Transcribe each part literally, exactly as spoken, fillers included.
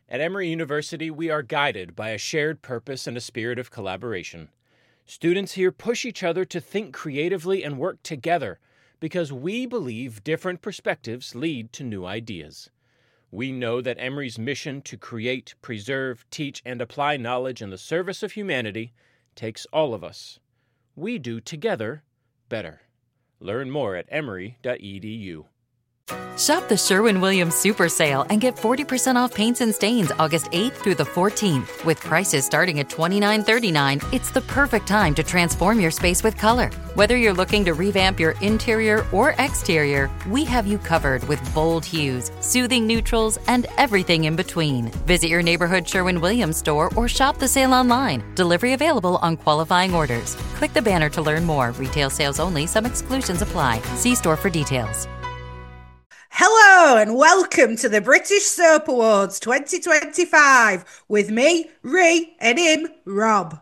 At Emory University, we are guided by a shared purpose and a spirit of collaboration. Students here push each other to think creatively and work together because we believe different perspectives lead to new ideas. We know that Emory's mission to create, preserve, teach, and apply knowledge in the service of humanity takes all of us. We do together better. Learn more at emory dot e d u. Shop the Sherwin-Williams Super Sale and get forty percent off paints and stains August eighth through the fourteenth. With prices starting at twenty-nine thirty-nine, it's the perfect time to transform your space with color. Whether you're looking to revamp your interior or exterior, we have you covered with bold hues, soothing neutrals, and everything in between. Visit your neighborhood Sherwin-Williams store or shop the sale online. Delivery available on qualifying orders. Click the banner to learn more. Retail sales only. Some exclusions apply. See store for details. Hello and welcome to the British Soap Awards twenty twenty-five with me, Ree, and him, Rob.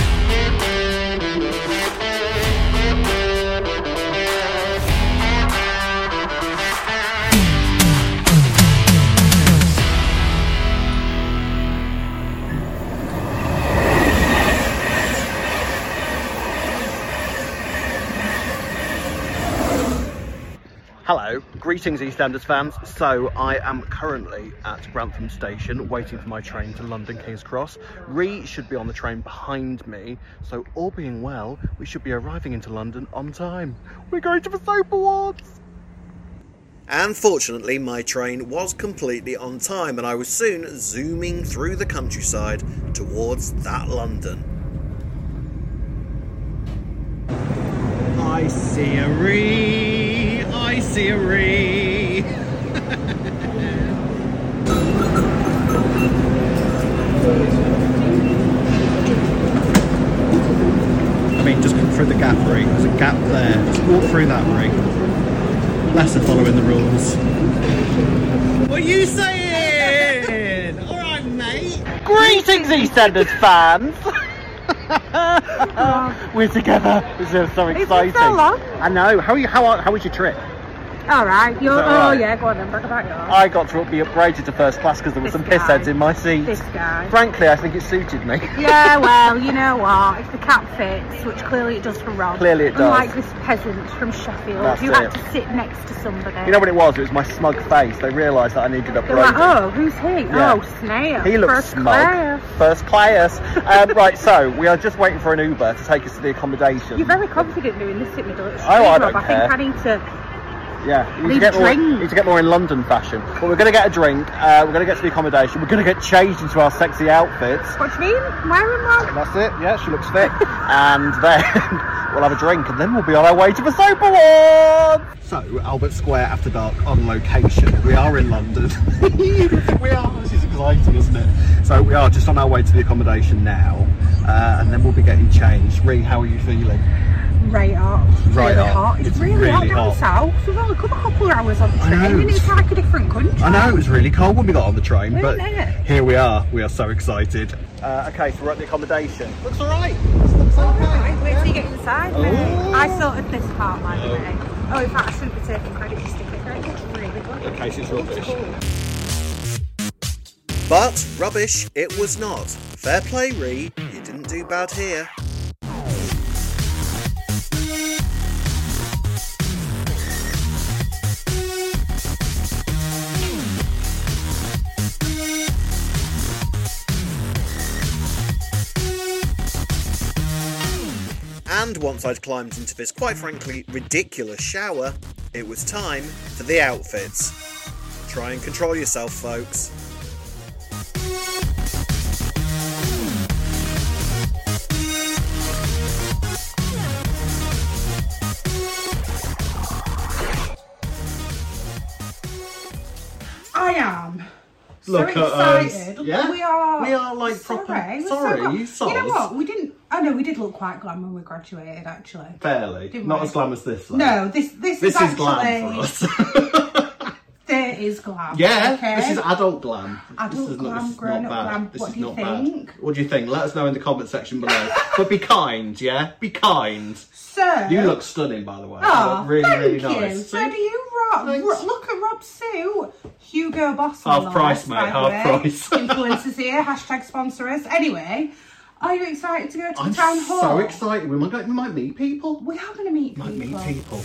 Hello, greetings EastEnders fans. So I am currently at Grantham Station waiting for my train to London King's Cross. Ree should be on the train behind me, so all being well, we should be arriving into London on time. We're going to the Soap Awards! And fortunately, my train was completely on time and I was soon zooming through the countryside towards that London. I see a Ree! I see a Ree! I mean, just come through the gap, Ree. There's a gap there. Just walk through that, Ree. Lesser following the rules. What are you saying? Alright, mate. Greetings, EastEnders fans! We're together. This is so exciting. It's been so long. I know. How are you? How, how was your trip? All right. You're. All oh right? yeah. Go on then. Talk about yours. I got to be upgraded to first class because there were This some piss guy. heads in my seat. This guy. Frankly, I think it suited me. Yeah. Well, you know what? If the cap fits, which clearly it does for Rob. Clearly it does. Unlike this peasant from Sheffield That's who it. had to sit next to somebody. You know what it was? It was my smug face. They realised that I needed They're upgrading. like, oh, who's he? Yeah. Oh, Snail. He looks First smug. class. First class. um, right, so we are just waiting for an Uber to take us to the accommodation. You're very confident doing this in the middle of the street, Oh, I Rob. don't I care. think I need to. Yeah, you need, Need to get more, drink. you need to get more in London fashion. But we're going to get a drink, uh, we're going to get to the accommodation, we're going to get changed into our sexy outfits. What do you mean? Wearing Rob? And that's it, yeah, she looks fit. And then we'll have a drink and then we'll be on our way to the Soap Awards! So, Albert Square after dark on location. We are in London. We are, this is exciting, isn't it? So we are just on our way to the accommodation now, uh, and then we'll be getting changed. Ree, how are you feeling? Right hot. It's Right really hot. hot. It's, It's really, really hot down hot. south. We've only come a couple of hours on the I train know. and it's like a different country. I know, it was really cold when we got on the train, but Isn't it? here we are. We are so excited. Uh, okay, so we're at the accommodation. Looks alright. Looks okay. Right, wait till you get inside, mate. Oh. I sorted this part, by the way. Oh, in fact, I shouldn't be taking credit for sticking it. It's really good. In case it's rubbish. But rubbish it was not. Fair play, Ree. You didn't do bad here. And once I'd climbed into this quite frankly ridiculous shower, it was time for the outfits. Try and control yourself, folks. I am. Look so at us. excited. Yeah? We are. We are like proper- Sorry, we're sorry, so you glam- You know soz. what? We didn't. Oh no, we did look quite glam when we graduated. Actually. Fairly. Didn't Not we? as glam as this, though. No, this this, This is, is actually, glam for us. There is glam. Yeah, okay? this is adult glam. Adult this is glam, this is grown-up not bad. glam. This What is do you not think? bad. What do you think? Let us know in the comment section below. But be kind, yeah? Be kind. So You look stunning, by the way. Oh, you look really, thank really you. nice. So do you, got, look at Rob's suit. Hugo Boss. Half price, mate, half price. Influencers here, hashtag sponsor us. Anyway, are you excited to go to I'm the town hall? so excited. We might, go, we might meet people. We are going to meet might people. meet people.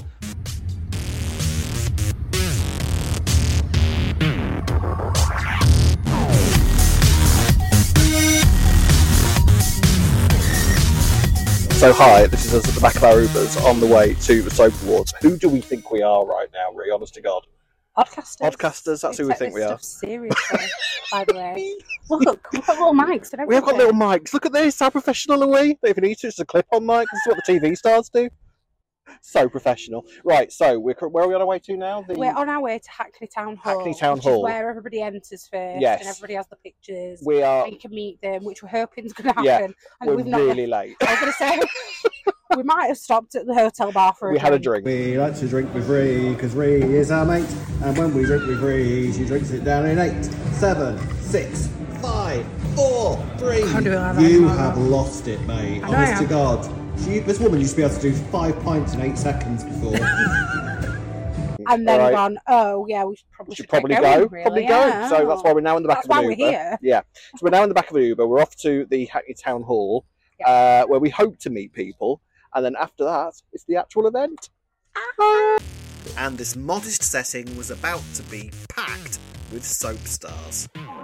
So hi, this is us at the back of our Ubers on the way to the Soap Awards. Who do we think we are right now, Ree? Honest to God. Podcasters. Podcasters, that's who we think we are. Seriously, by the way. Look, we've got little mics. We have got little mics. Look at this. How professional are we? Don't even need to. It's just a clip-on mic. This is what the T V stars do. So professional. Right, so we're, where are we on our way to now? The... We're on our way to Hackney Town Hall. Hackney Town which Hall. Is where everybody enters first. Yes. And everybody has the pictures. We are... And you can meet them, which we're hoping is going to happen. Yeah, and we're we've not... really late. I was going to say... We might have stopped at the hotel bar for a We drink. had a drink. We like to drink with Ree, because Ree is our mate. And when we drink with Ree, she drinks it down in eight, seven, six, five, four, three. Can't do it like that You anymore. have lost it, mate. I know Honest I to am. God. She, this woman used to be able to do five pints in eight seconds before. And then Right. gone, oh, yeah, we should probably, We should should probably get go. going, really. Probably yeah. go. So that's why we're now in the back That's of an why Uber. we're here. Yeah. So we're now in the back of an Uber. We're off to the Hackney Town Hall, uh, where we hope to meet people. And then after that, it's the actual event. And this modest setting was about to be packed with soap stars.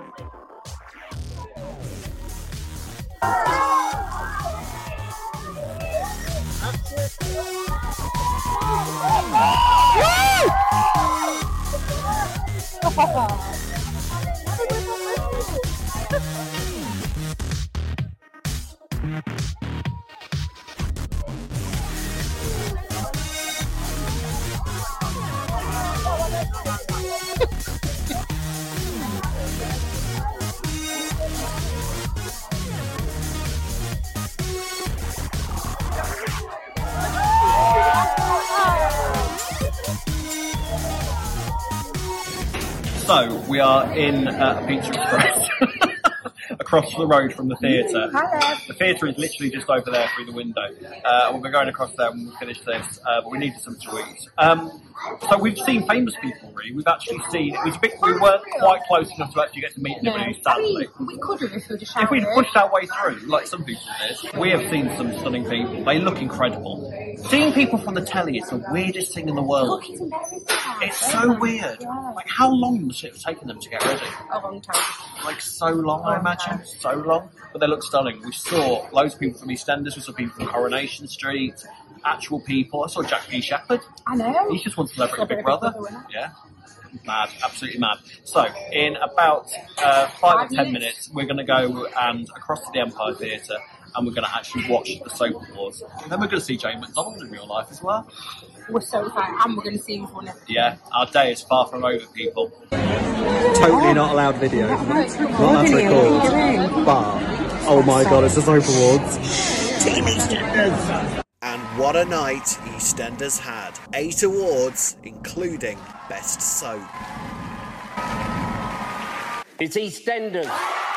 So, we are in uh, a Pizza Express across the road from the theatre. The theatre is literally just over there through the window. Uh, and we're going across there when we finish this, uh, but we needed something to eat. Um, so we've seen famous people, really. We've actually seen, it was a bit, we weren't quite close enough to actually get to meet anybody, sadly. we could have if we'd have If we'd pushed our way through, like some people did, we have seen some stunning people. They look incredible. Seeing people from the telly is the weirdest thing in the world. It's so weird. Like, how long must it have taken them to get ready? A long time. Like, so long, I imagine. So long. But they look stunning. We saw loads of people from EastEnders. We saw people from Coronation Street. Actual people. I saw Jack P. Shepherd. I know. He's just won Celebrity Celebrity Big Brother. Big Brother winner. Yeah. Mad. Absolutely mad. So, in about uh, five, Five or ten minutes. minutes, we're going to go and across to the Empire Theatre, and we're going to actually watch the Soap Awards. And then we're going to see Jane McDonald in real life as well. We're so excited, and we're going to see you for next. Yeah, our day is far from over, people. Totally not allowed video. Not allowed to record. But, oh my God, it's the Soap Awards. Team EastEnders. And what a night EastEnders had. Eight awards, including Best Soap. It's EastEnders.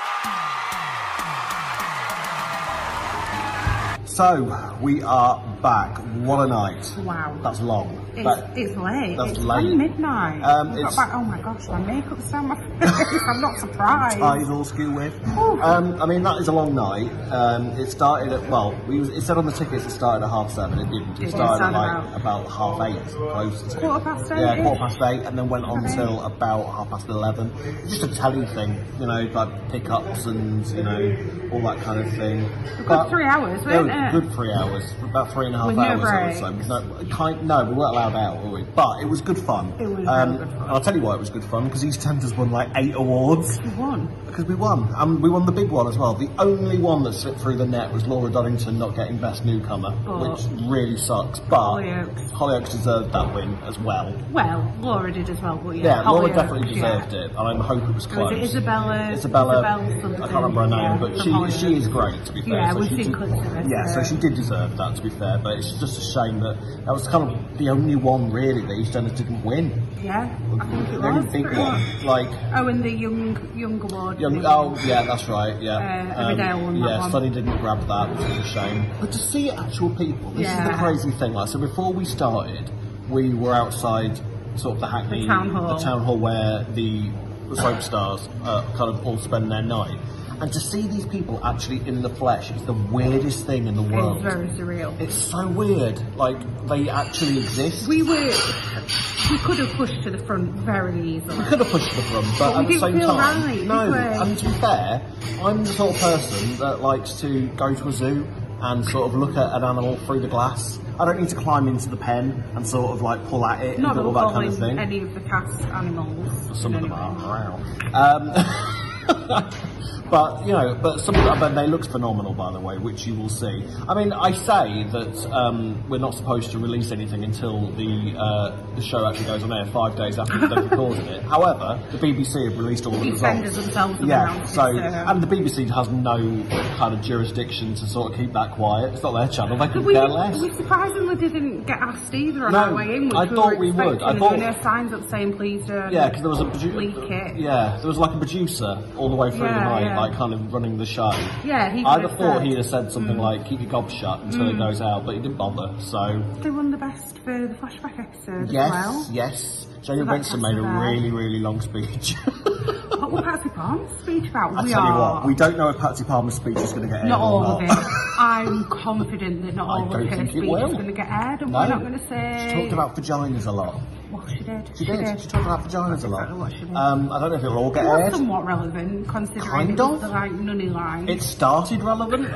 So, we are back. What a night. Wow. That's long. It's, That- it's late. that's it's late. ten midnight. Um, I got it's- back, oh my gosh, my makeup's on my face. I'm not surprised. Ties all skew with. Um, I mean, that is a long night. Um, it started at, well, we was, it said on the tickets it started at half seven. It didn't. It It started at started like about half eight, close to. Quarter past eight? Yeah, quarter past eight, and then went on Okay. till about half past eleven. Just a telly thing, you know, like pickups and, you know, all that kind of thing. good three hours, Yeah, weren't it? good three hours. About three and a half With no hours or breaks. so. No, kind, no, we weren't allowed out, were we? But it was good fun. It was um, really good fun. And I'll tell you why it was good fun, because EastEnders won like eight awards. You won. Because we won, and we won the big one as well. The only one that slipped through the net was Laura Doddington not getting Best Newcomer, Oh. which really sucks. But Hollyoaks. Hollyoaks deserved that win as well. Well, Laura did as well, but yeah. Yeah, Laura Hollyoaks, definitely deserved yeah. it, and I hope it was close. Was it Isabella? Isabella, Isabella I can't remember her name, yeah, but from she Hollyoaks. she is great, to be fair. Yeah, so we've she seen did, clips of it, Yeah, so so- she did deserve that, to be fair, but it's just a shame that that was kind of the only one, really, that EastEnders didn't win. Yeah, I think it The only was. big pretty one. much. Like, Oh, and the young young award. Young, the- oh, yeah, that's right, yeah. Uh, Riverdale won that yeah, one. Sunny didn't grab that, which is a shame. But to see actual people, this is the Yeah. crazy thing. Like, so before we started, we were outside sort of the Hackney The town hall. the town hall where the soap stars uh, kind of all spend their night. And to see these people actually in the flesh is the weirdest thing in the world. It's very surreal. It's so weird. Like, they actually exist. We were... We could have pushed to the front very easily. We could have pushed to the front, but, But we at the didn't same feel time... right, no, did we? and to be fair, I'm the sort of person that likes to go to a zoo and sort of look at an animal through the glass. I don't need to climb into the pen and sort of like pull at it Not and do all that kind of calling thing. any of the cast animals. Some of them anyway. are. Um, but you know, but some of them, but they look phenomenal, by the way, which you will see. I mean, I say that um, we're not supposed to release anything until the uh, the show actually goes on air five days after they've recorded it. However, the B B C have released all the Defenders results. themselves have Yeah, announced so it, so- and the B B C has no kind of jurisdiction to sort of keep that quiet. It's not their channel; they could We, care less. we surprisingly didn't get asked either on No, our way in, which I we thought were we would. expecting, I and thought- there were no signs up saying please don't Yeah, because there was a leak producer. it. Yeah, there was like a producer all the way through the Yeah, night, yeah. like kind of running the show. Yeah, he I'd could have have thought said. he'd have said something Mm. like "keep your gob shut" until it Mm. goes out, but he didn't bother. So They won the best for the flashback episode yes, as well. yes, Jamie So that's Benson made a fair. really, really long speech. What will Patsy Palmer's speech about? I we tell you are what, we don't know if Patsy Palmer's speech is going to get aired not or all not. of it. I'm confident that not I all of don't her think it speech is will. going to get aired, and No, we're not going to say. she talked about vaginas a lot. Well, she did. She did. She talked about vaginas a lot. exactly what she did. Um, I don't know if it'll all get It was aired. somewhat relevant, considering Kind it was of. the like nunny line. It started relevant,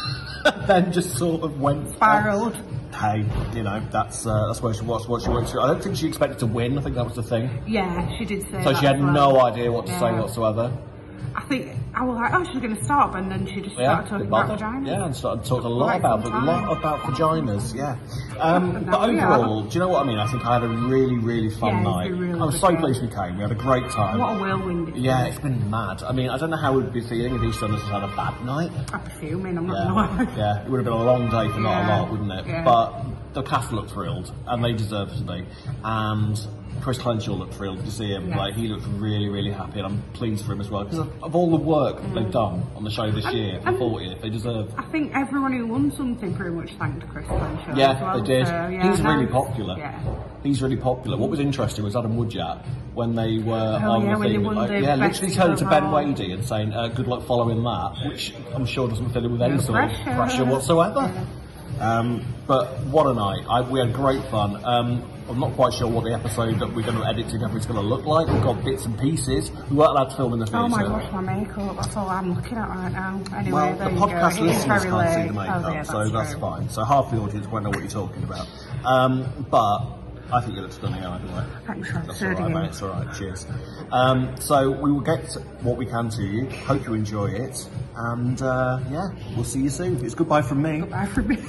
then just sort of went Spiraled. Hey, you know, that's uh, that's what she, what, what she went through. I don't think she expected to win. I think that was the thing. Yeah, she did say So that she had as well. no idea what to say Yeah. whatsoever. I think I was like, oh, she's going to stop, and then she just Yeah, started talking didn't about bother. vaginas. Yeah, and started talking a lot Right about from a time. lot about vaginas. Yeah, um, And but now we are. overall, do you know what I mean? I think I had a really, really fun Yeah, it's night. been really I was good so day. pleased we came. We had a great time. What a whirlwind it's Yeah, been. it's been mad. I mean, I don't know how we'd be feeling if Easterners had had a bad night. I'm fuming, I'm not Yeah, going to lie. yeah, it would have been a long day for not a Yeah, lot, wouldn't it? yeah. But the cast looked thrilled, and they deserve to be. And Chris Clenshaw looked thrilled to see him. Yeah. Like, he looked really, really happy, and I'm pleased for him as well because of, of all the work Mm. they've done on the show this And- year, the and- fortieth. They deserve. I think everyone who won something pretty much thanked Chris Clenshaw Yeah, as well, they did. so, yeah, He's really nice. popular. Yeah. He's really popular. What was interesting was Adam Woodyard when they were Oh, on yeah, the when they thing, won like, the yeah, best literally turning to Ben overall. Wadey and saying, uh, "Good luck following that," which I'm sure doesn't fill him with any No sort of pressure. pressure whatsoever. Um, but what a night! I, we had great fun. Um, I'm not quite sure what the episode that we're going to edit together is going to look like. We've got bits and pieces. We weren't allowed to film in the theatre. Oh my gosh, my makeup, that's all I'm looking at right now. Anyway, Well, there the you podcast go. It is listeners very can't see late. the makeup, Oh, yeah, so that's true. fine. So half the audience won't know what you're talking about. Um, but I think you look stunning either way. Thanks, Rob. That's So all do right, you. mate. It's all right. Cheers. Um, so we will get what we can to you. Hope you enjoy it, and uh, yeah, we'll see you soon. It's goodbye from me. Bye for me.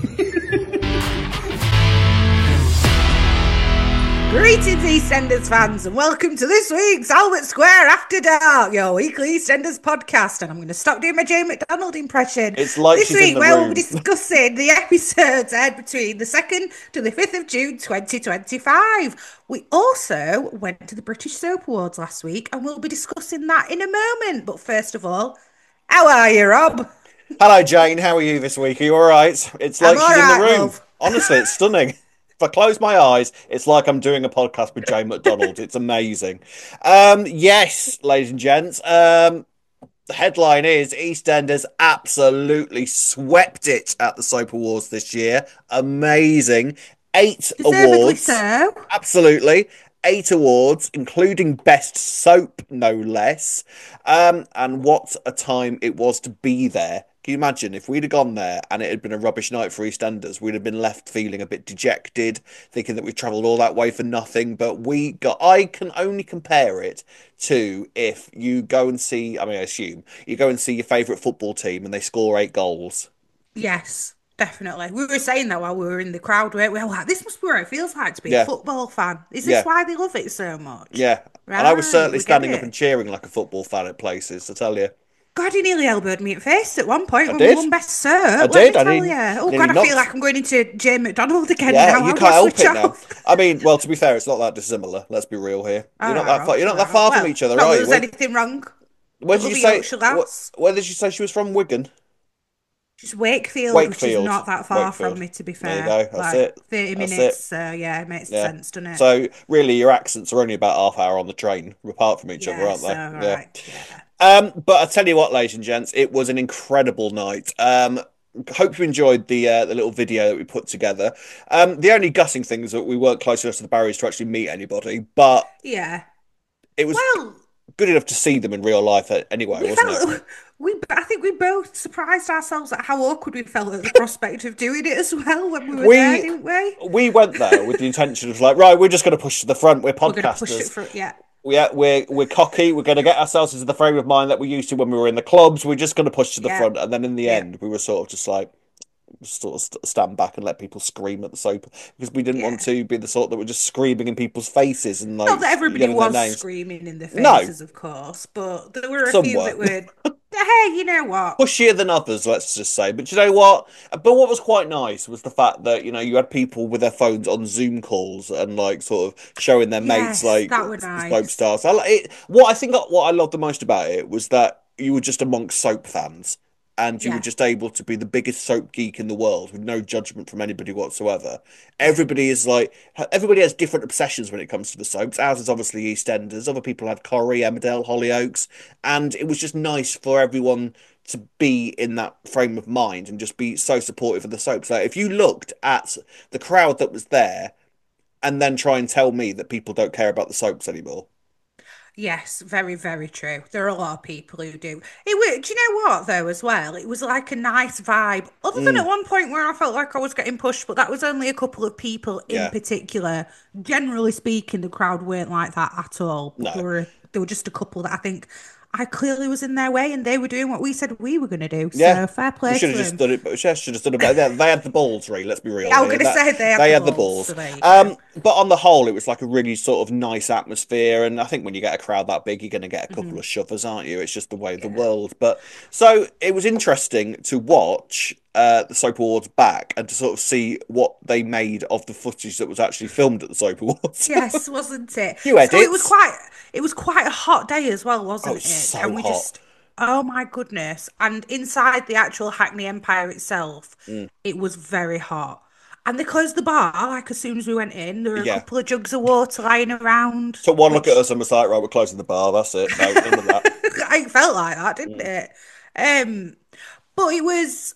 Greetings, EastEnders fans, and welcome to this week's Albert Square After Dark, your weekly EastEnders podcast. And I'm going to stop doing my Jane McDonald impression. It's like this she's in week the we'll room. be discussing the episodes aired between the second to the fifth of June, twenty twenty-five. We also went to the British Soap Awards last week, and we'll be discussing that in a moment. But first of all, how are you, Rob? Hello, Jane. How are you this week? Are you all right? It's like I'm she's in all the right, room. love. Honestly, it's stunning. If I close my eyes, it's like I'm doing a podcast with Jane McDonald. It's amazing. Um, yes, ladies and gents. Um, the headline is EastEnders absolutely swept it at the Soap Awards this year. Amazing. Eight Deservedly awards. so. Absolutely. Eight awards, including Best Soap, no less. Um, and what a time it was to be there. Can you imagine if we'd have gone there and it had been a rubbish night for EastEnders? We'd have been left feeling a bit dejected, thinking that we've travelled all that way for nothing. But we got, I can only compare it to if you go and see, I mean, I assume, you go and see your favourite football team and they score eight goals. Yes, definitely. We were saying that while we were in the crowd, weren't we? Like, this must be what it feels like to be Yeah. a football fan. Is this Yeah. why they love it so much? Yeah. And I was Right, certainly we get standing it. up and cheering like a football fan at places, I tell you. God, he nearly elbowed me at face at one point I when did. we won Best Soap. I Let did, me I tell nearly- you. Oh, nearly God, I knocked- feel like I'm going into Jane McDonald again Yeah, now. you I'll can't go help switch it now. off. I mean, well, to be fair, it's not that dissimilar. Let's be real here. You're not that far. You're not that far from each other, not are you? lose Where, anything wrong. where did Love you a say? Yorkshire Where, lass. where did you say she was from? Wigan. Just Wakefield, Wakefield, which is not that far Wakefield. from me, to be There you fair. go. That's like it. thirty That's minutes. it. So yeah, it makes Yeah. sense, doesn't it? So really, your accents are only about half hour on the train, apart from each yeah, other, aren't they? so, Yeah. right, yeah. Um, but I tell you what, ladies and gents, it was an incredible night. Um, hope you enjoyed the uh, the little video that we put together. Um, the only gutting thing is that we weren't close enough to the barriers to actually meet anybody, but Yeah. it was Well, good enough to see them in real life anyway, we wasn't felt it? we. I think we both surprised ourselves at how awkward we felt at the prospect of doing it as well when we were We there, didn't we? we went there with the intention of like, right, we're just going to push to the front. We're We're going to push it podcasters. for yeah. Yeah, we're we're cocky. We're going to get ourselves into the frame of mind that we used to when we were in the clubs. We're just going to push to the Yeah. front, and then in the Yeah. end, we were sort of just like, sort of st- stand back and let people scream at the soap because we didn't Yeah. want to be the sort that were just screaming in people's faces and like Not that everybody yelling their was names. screaming in the No. faces, of course, but there were a Some few were. that were. Hey, you know what? Pushier than others, let's just say. But you know what? But what was quite nice was the fact that you know you had people with their phones on Zoom calls and like sort of showing their mates Yes, like that were the nice. soap stars. I like it. What I think what I loved the most about it was that you were just amongst soap fans. And you Yeah. were just able to be the biggest soap geek in the world with no judgment from anybody whatsoever. Everybody is like, everybody has different obsessions when it comes to the soaps. Ours is obviously EastEnders. Other people have Corrie, Emmerdale, Hollyoaks. And it was just nice for everyone to be in that frame of mind and just be so supportive of the soaps. Like, if you looked at the crowd that was there and then try and tell me that people don't care about the soaps anymore. Yes, very, very true. There are a lot of people who do. It was, do you know what, though, as well? It was like a nice vibe. Other than Mm. at one point where I felt like I was getting pushed, but that was only a couple of people in Yeah. particular. Generally speaking, the crowd weren't like that at all. But No. there were there were just a couple that I think I clearly was in their way, and they were doing what we said we were going to do. Yeah, So fair we play should to have just them. done it. But we should have done it better. They, they had the balls, really. Let's be real. Yeah, I was here. gonna That- say they had they the had the balls, balls. so there you go. Um, but on the whole, it was like a really sort of nice atmosphere. And I think when you get a crowd that big, you're going to get a couple Mm-hmm. of shovers, aren't you? It's just the way of the world. But so it was interesting to watch uh, the Soap Awards back and to sort of see what they made of the footage that was actually filmed at the Soap Awards. Yes, wasn't it? You So it edits. was quite it was quite a hot day as well, wasn't Oh, it? so and we hot. just oh my goodness. And inside the actual Hackney Empire itself, Mm. it was very hot. And they closed the bar like as soon as we went in. There were a Yeah. couple of jugs of water lying around. Took one look which- at us and was like, right, we're closing the bar. That's it. No, none of that. it felt like that, didn't Mm. it? Um, but it was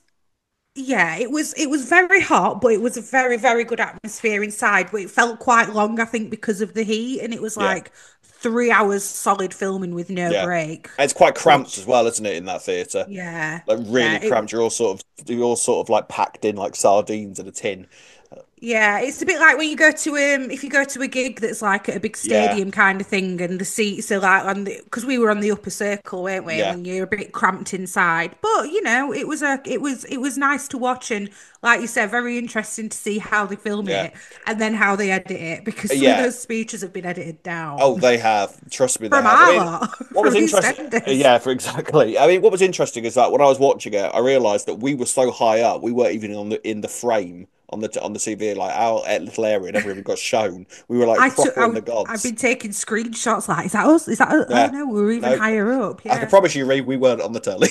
yeah, it was it was very hot, but it was a very, very good atmosphere inside. But it felt quite long, I think, because of the heat, and it was Yeah. like three hours solid filming with no Yeah. break. And it's quite cramped as well, isn't it, in that theatre? Yeah, Like really yeah, it- cramped. You're all sort of you're all sort of like packed in like sardines in a tin. Yeah, it's a bit like when you go to um if you go to a gig that's like at a big Yeah. stadium kind of thing, and the seats are like on the because we were on the upper circle, weren't we? Yeah. When you're a bit cramped inside, but you know, it was a it was it was nice to watch, and like you said, very interesting to see how they film Yeah. it and then how they edit it, because some Yeah. of those speeches have been edited down. Oh, they have. Trust me, they From have. our I mean, lot. what was From interesting? EastEnders. Yeah, for exactly. I mean, what was interesting is that when I was watching it, I realised that we were so high up, we weren't even on the in the frame on the on the T V. Like our little area never even got shown. We were like I proper took, in I, the gods. I've been taking screenshots. Like, is that us? Is that? Us? Yeah. Oh no, we were even No. higher up. I Yeah. can promise you, Reed, we weren't on the telly.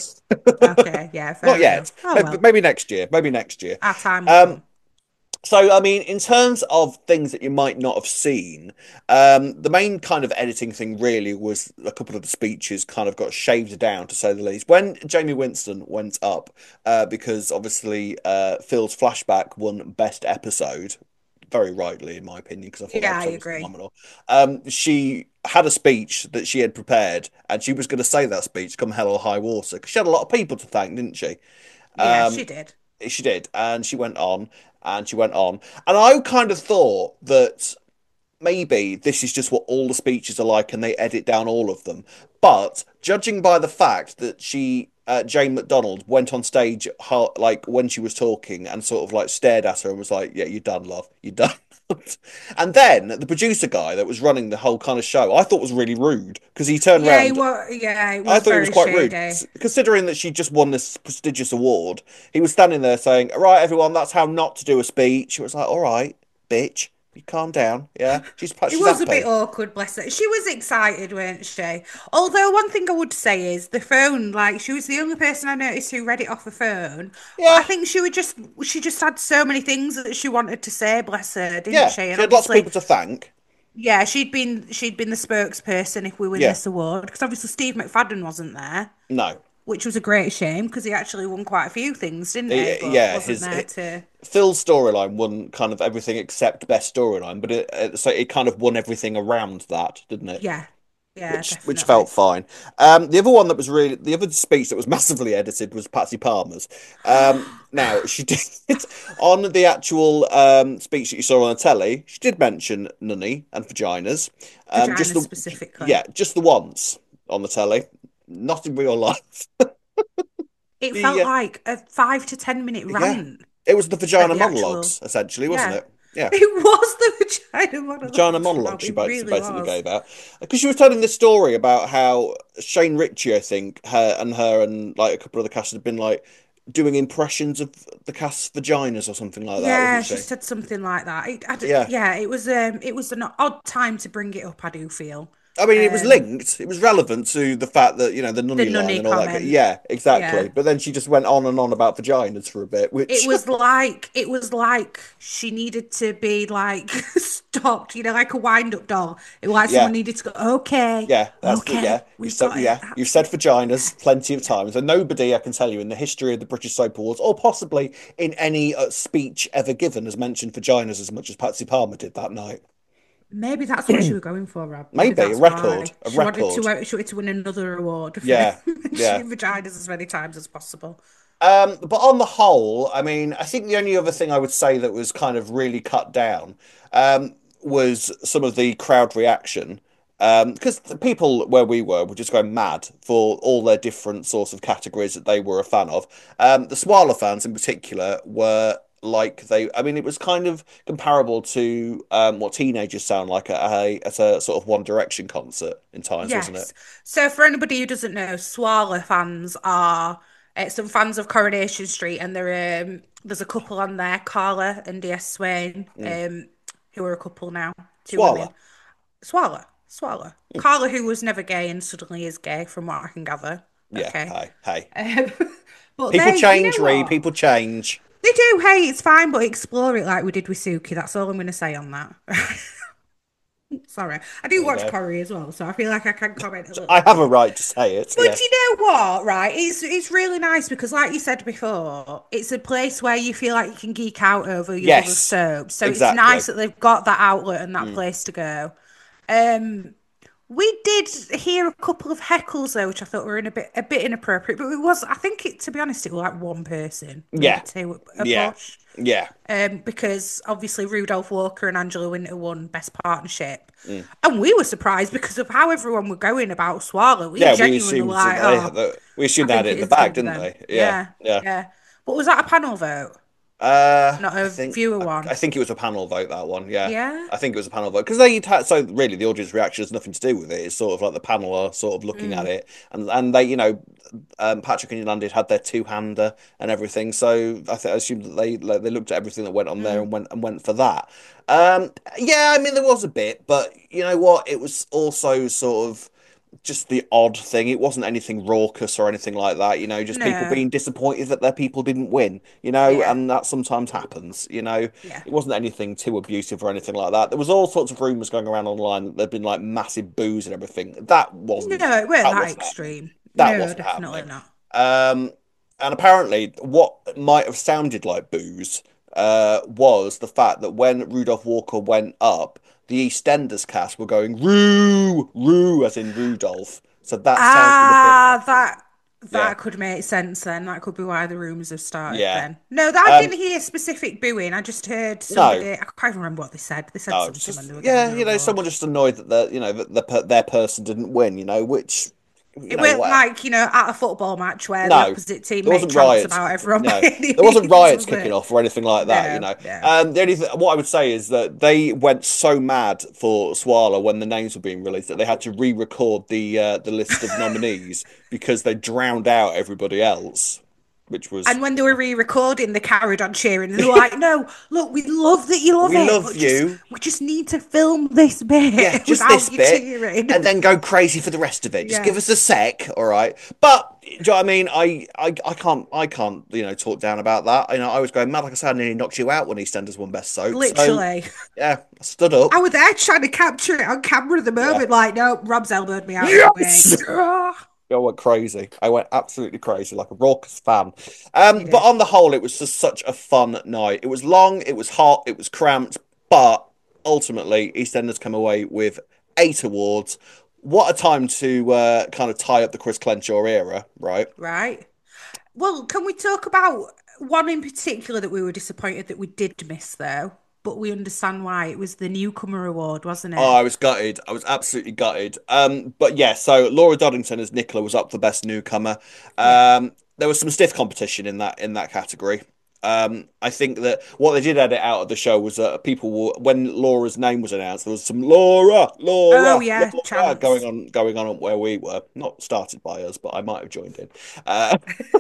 Okay. Yeah. Fair Not yet. enough. Oh, Maybe- well. Maybe next year. Maybe next year. Our time. will Um, come. So, I mean, in terms of things that you might not have seen, um, the main kind of editing thing really was a couple of the speeches kind of got shaved down, to say the least. When Jamie Winston went up, uh, because obviously uh, Phil's flashback won Best Episode, very rightly, in my opinion, because I thought Yeah, that I episode was agree. phenomenal. Um, she had a speech that she had prepared, and she was going to say that speech come hell or high water, because she had a lot of people to thank, didn't she? Yeah, um, she did. She did, and she went on, and she went on, and I kind of thought that maybe this is just what all the speeches are like, and they edit down all of them. But judging by the fact that she, uh, Jane McDonald, went on stage, ha- like when she was talking, and sort of like stared at her and was like, "Yeah, you're done, love, you're done." And then the producer guy that was running the whole kind of show, I thought was really rude, because he turned Yeah, around. he was. Yeah, it was I thought it very was quite rude, shady. s- considering that she just won this prestigious award. He was standing there saying, "Right, everyone, that's how not to do a speech." It was like, "All right, bitch, You calm down, yeah. She's It she's was happy. a bit awkward, bless her. She was excited, weren't she? Although one thing I would say is the phone, like she was the only person I noticed who read it off the phone. But I Yeah, think she would just she just had so many things that she wanted to say, bless her, didn't yeah. she? She And had lots of obviously, people to thank. yeah, she'd been she'd been the spokesperson if we win Yeah, this award because obviously Steve McFadden wasn't there, no. which was a great shame because he actually won quite a few things, didn't he? Y- But Yeah, wasn't his there it, to. Phil's storyline won kind of everything except best storyline, but it, it so it kind of won everything around that, didn't it? Yeah, yeah, Which which definitely. felt fine. Um, the other one that was really the other speech that was massively edited was Patsy Palmer's. Um, now she did on the actual um speech that you saw on the telly, she did mention nunny and vaginas. Um, just Vagina the specifically. yeah, just the once on the telly, not in real life. It The felt uh, like a five to ten minute yeah, rant it was the at vagina the actual. monologues essentially, wasn't Yeah, it? Yeah. it was the vagina Vagina monologues, monologue Rob. she It ba- really basically was. gave out because she was telling this story about how Shane Ritchie, I think, her and her and like a couple of the cast had been like doing impressions of the cast's vaginas or something like that, Yeah, wasn't she she? said something like that. It, I d- Yeah. yeah, it was um, it was an odd time to bring it up. I do feel I mean, it was um, linked. It was relevant to the fact that, you know, the the nunny line nunny and all that. comment. Yeah, exactly. Yeah. But then she just went on and on about vaginas for a bit, It which, was like it was like she needed to be like stopped, you know, like a wind up doll. It was like someone yeah, needed to go, okay, yeah, that's the, yeah. okay, You've we've said, got it. yeah, you've That's said it. Yeah, vaginas plenty of yeah. times, and nobody, I can tell you, in the history of the British Soap Awards, or possibly in any uh, speech ever given, has mentioned vaginas as much as Patsy Palmer did that night. Maybe that's what she was going for, Rob. Maybe Maybe a that's record, why a she wanted to. record. uh, She wanted to win another award for Yeah, yeah. mentioning vaginas as many times as possible. Um, but on the whole, I mean, I think the only other thing I would say that was kind of really cut down um, was some of the crowd reaction. Um, because the people where we were were just going mad for all their different sorts of categories that they were a fan of. Um, the Swala fans in particular were like they, I mean, it was kind of comparable to um, what teenagers sound like at a, at a sort of One Direction concert in times, wasn't it? Yes. So for anybody who doesn't know, Swala fans are uh, some fans of Coronation Street, and there um there's a couple on there, Carla and D S Swain, Mm. um, who are a couple now, two women. Swala. Swallow, Swallow. Carla, who was never gay and suddenly is gay, from what I can gather. Yeah, Okay. hey, hey. Um, but People they, you change, know Ree, what? people change. They do. Hey, it's fine, but explore it like we did with Suki. That's all I'm going to say on that. Sorry, I do There you watch go. Corrie as well, so I feel like I can comment a little I have a bit. right to say it, But yeah. you know what, right? It's it's really nice because, like you said before, it's a place where you feel like you can geek out over your love of Yes, soap. So it's exactly. nice that they've got that outlet and that Mm. place to go. Um, we did hear a couple of heckles though, which I thought were in a bit a bit inappropriate. But it was, I think, it to be honest, it was like one person, maybe Yeah, two, a yeah, push. yeah. Um, because obviously Rudolph Walker and Angela Winter won Best Partnership. Mm. And we were surprised because of how everyone were going about Swallow. We Yeah, we genuinely were assumed like, that they oh, had the, we I assumed they had think it it in the is going bag, to be didn't them. they? Yeah, Yeah, yeah. yeah. But was that a panel vote? Uh, Not I a think viewer I, one? I think it was a panel vote, that one. Yeah, Yeah. I think it was a panel vote because they had so really the audience reaction has nothing to do with it. It's sort of like the panel are sort of looking at Mm. it, and and they, you know, um, Patrick and Yolanda had their two hander and everything. So I think I assumed that they like, they looked at everything that went on there Mm. and went and went for that. Um, yeah, I mean there was a bit, but you know what? It was also sort of just the odd thing. It wasn't anything raucous or anything like that, you know, just people No. being disappointed that their people didn't win, you know, Yeah. and that sometimes happens, you know. Yeah. It wasn't anything too abusive or anything like that. There was all sorts of rumors going around online that there'd been like massive boos and everything. That wasn't No, it weren't that that wasn't happening. extreme. That No, wasn't definitely happening. not. Um, and apparently, what might have sounded like boos uh, was the fact that when Rudolph Walker went up, the EastEnders cast were going Roo, Roo, as in Rudolph. So that sounded a bit Ah, like that yeah, that could make sense then. That could be why the rumours have started yeah. then. No, that I Um, didn't hear specific booing. I just heard no, somebody. I can't even remember what they said. They said no, it's something when just they were getting yeah, their you know, award. someone just annoyed that the you know that the per- their person didn't win, you know, which you It know weren't what. like, you know, at a football match where the No, opposite team there make wasn't chants riots. about everyone No, by any there wasn't means, riots was kicking it? off or anything like that. You No, know, no. um, the only th what I would say is that they went so mad for Swala when the names were being released that they had to re-record the uh, the list of nominees because they drowned out everybody else. which was. And when they were re-recording, they carried on cheering. And they were like, "No, look, we love that you love we it. We love but you. Just, we just need to film this bit, yeah, just without this you bit, cheering. and then go crazy for the rest of it. Just Yeah. give us a sec, all right? But do you know what I mean? I, I, I can't, I can't, you know, talk down about that. You know, I was going mad, like I said, I nearly knocked you out when EastEnders won Best Soap. Literally. So, yeah, I stood up. I was there trying to capture it on camera at the moment. Yeah. Like, no, Rob's elbowed me out. Yes! Of the way. I went crazy. I went absolutely crazy, like a raucous fan. Um, Yeah. But on the whole, it was just such a fun night. It was long, it was hot, it was cramped, but ultimately, EastEnders come away with eight awards. What a time to uh, kind of tie up the Chris Clenshaw era, right? Right. Well, can we talk about one in particular that we were disappointed that we did miss, though? But we understand why. It was the Newcomer Award, wasn't it? Oh, I was gutted. I was absolutely gutted. Um, but yeah, so Laura Doddington as Nicola was up for Best Newcomer. Um, there was some stiff competition in that in that category. Um, I think that what they did edit out of the show was that people were, when Laura's name was announced, there was some Laura, Laura, Oh, yeah, Laura chants. going on going on where we were. Not started by us, but I might have joined in. Uh,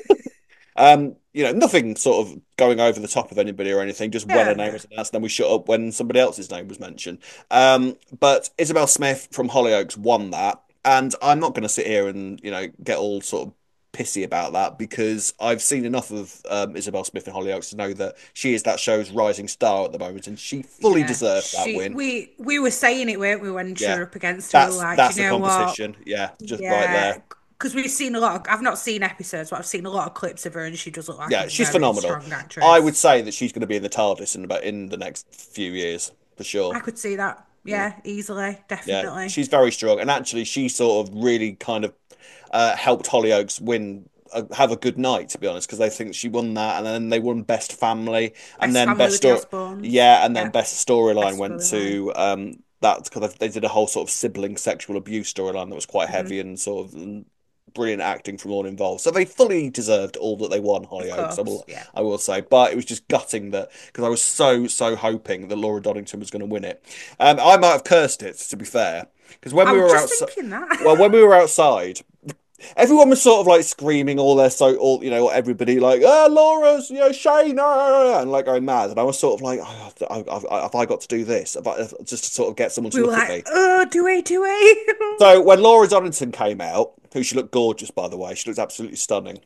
Um, you know, nothing sort of going over the top of anybody or anything, just when Yeah. a name was announced, then we shut up when somebody else's name was mentioned. Um, but Isabel Smith from Hollyoaks won that, and I'm not going to sit here and, you know, get all sort of pissy about that because I've seen enough of um, Isabel Smith in Hollyoaks to know that she is that show's rising star at the moment, and she fully Yeah. deserved that She- win. We we were saying it, weren't we, when she Yeah. were up against her? That's Like, that's you the know what? competition. Yeah, just right there. Because we've seen a lot of, I've not seen episodes, but I've seen a lot of clips of her, and she does look like Yeah, a she's very phenomenal. strong actress. I would say that she's going to be in the TARDIS in about in the next few years for sure. I could see that. Yeah, easily, definitely. Yeah, she's very strong, and actually, she sort of really kind of uh, helped Hollyoaks win, uh, have a good night, to be honest, because they think she won that, and then they won Best Family, and Best then Family Best with the Story, Osbournes. yeah, and then Yeah. Best Storyline Best went storyline. to um that because they did a whole sort of sibling sexual abuse storyline that was quite Mm-hmm. heavy and sort of. And, brilliant acting from all involved, so they fully deserved all that they won. Hollyoaks, I will, yeah. I will say, but it was just gutting that because I was so so hoping that Laura Doddington was going to win it. Um, I might have cursed it, to be fair, because when I we was were just outside, thinking that. well, when we were outside, everyone was sort of like screaming all their so all you know everybody like ah Laura's, you know, Shayna, and like going mad, and I was sort of like oh, I, I, have I got to do this? Have I, just to sort of get someone to We were look at like, me. oh, do we, do we? So when Laura Doddington came out, who she looked gorgeous, by the way, she looked absolutely stunning.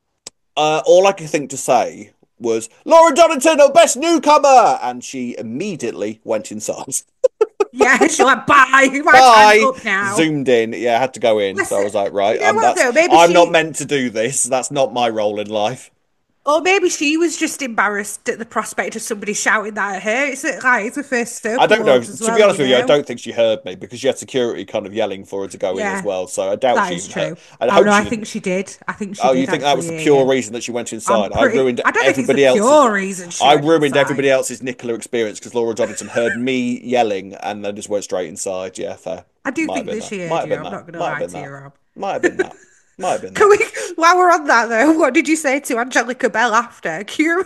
Uh, all I could think to say was Laura Doddington, our best newcomer, and she immediately went inside. Yeah, she's like, bye, my Bye. time's up now. Zoomed in. Yeah, I had to go in. So I Listen, was like, right, you know I'm, what, that's, though? Maybe I'm she- not meant to do this. That's not my role in life. Or maybe she was just embarrassed at the prospect of somebody shouting that at her. It's like, it's the first soap I don't know. awards To as be well, honest with you, I know? don't think she heard me because she had security kind of yelling for her to go in Yeah, as well. So I doubt That she is even true. heard. I Oh, hope no, she I didn't. think she did. I think she Oh, did. you think that was the actually, pure yeah. reason that she went inside? I'm pretty- I ruined I don't think it's everybody the else's. pure reason she I went ruined inside. everybody else's Nicola experience because Laura Doddington heard me yelling and then just went straight inside. Yeah, fair. I do Might think have been that she that. heard Might have you. been I'm that. not going to Might have lie been to you, that. Rob. Might have been that. Might have been Can that. we, while we're on that though, what did you say to Angelica Bell after? Can you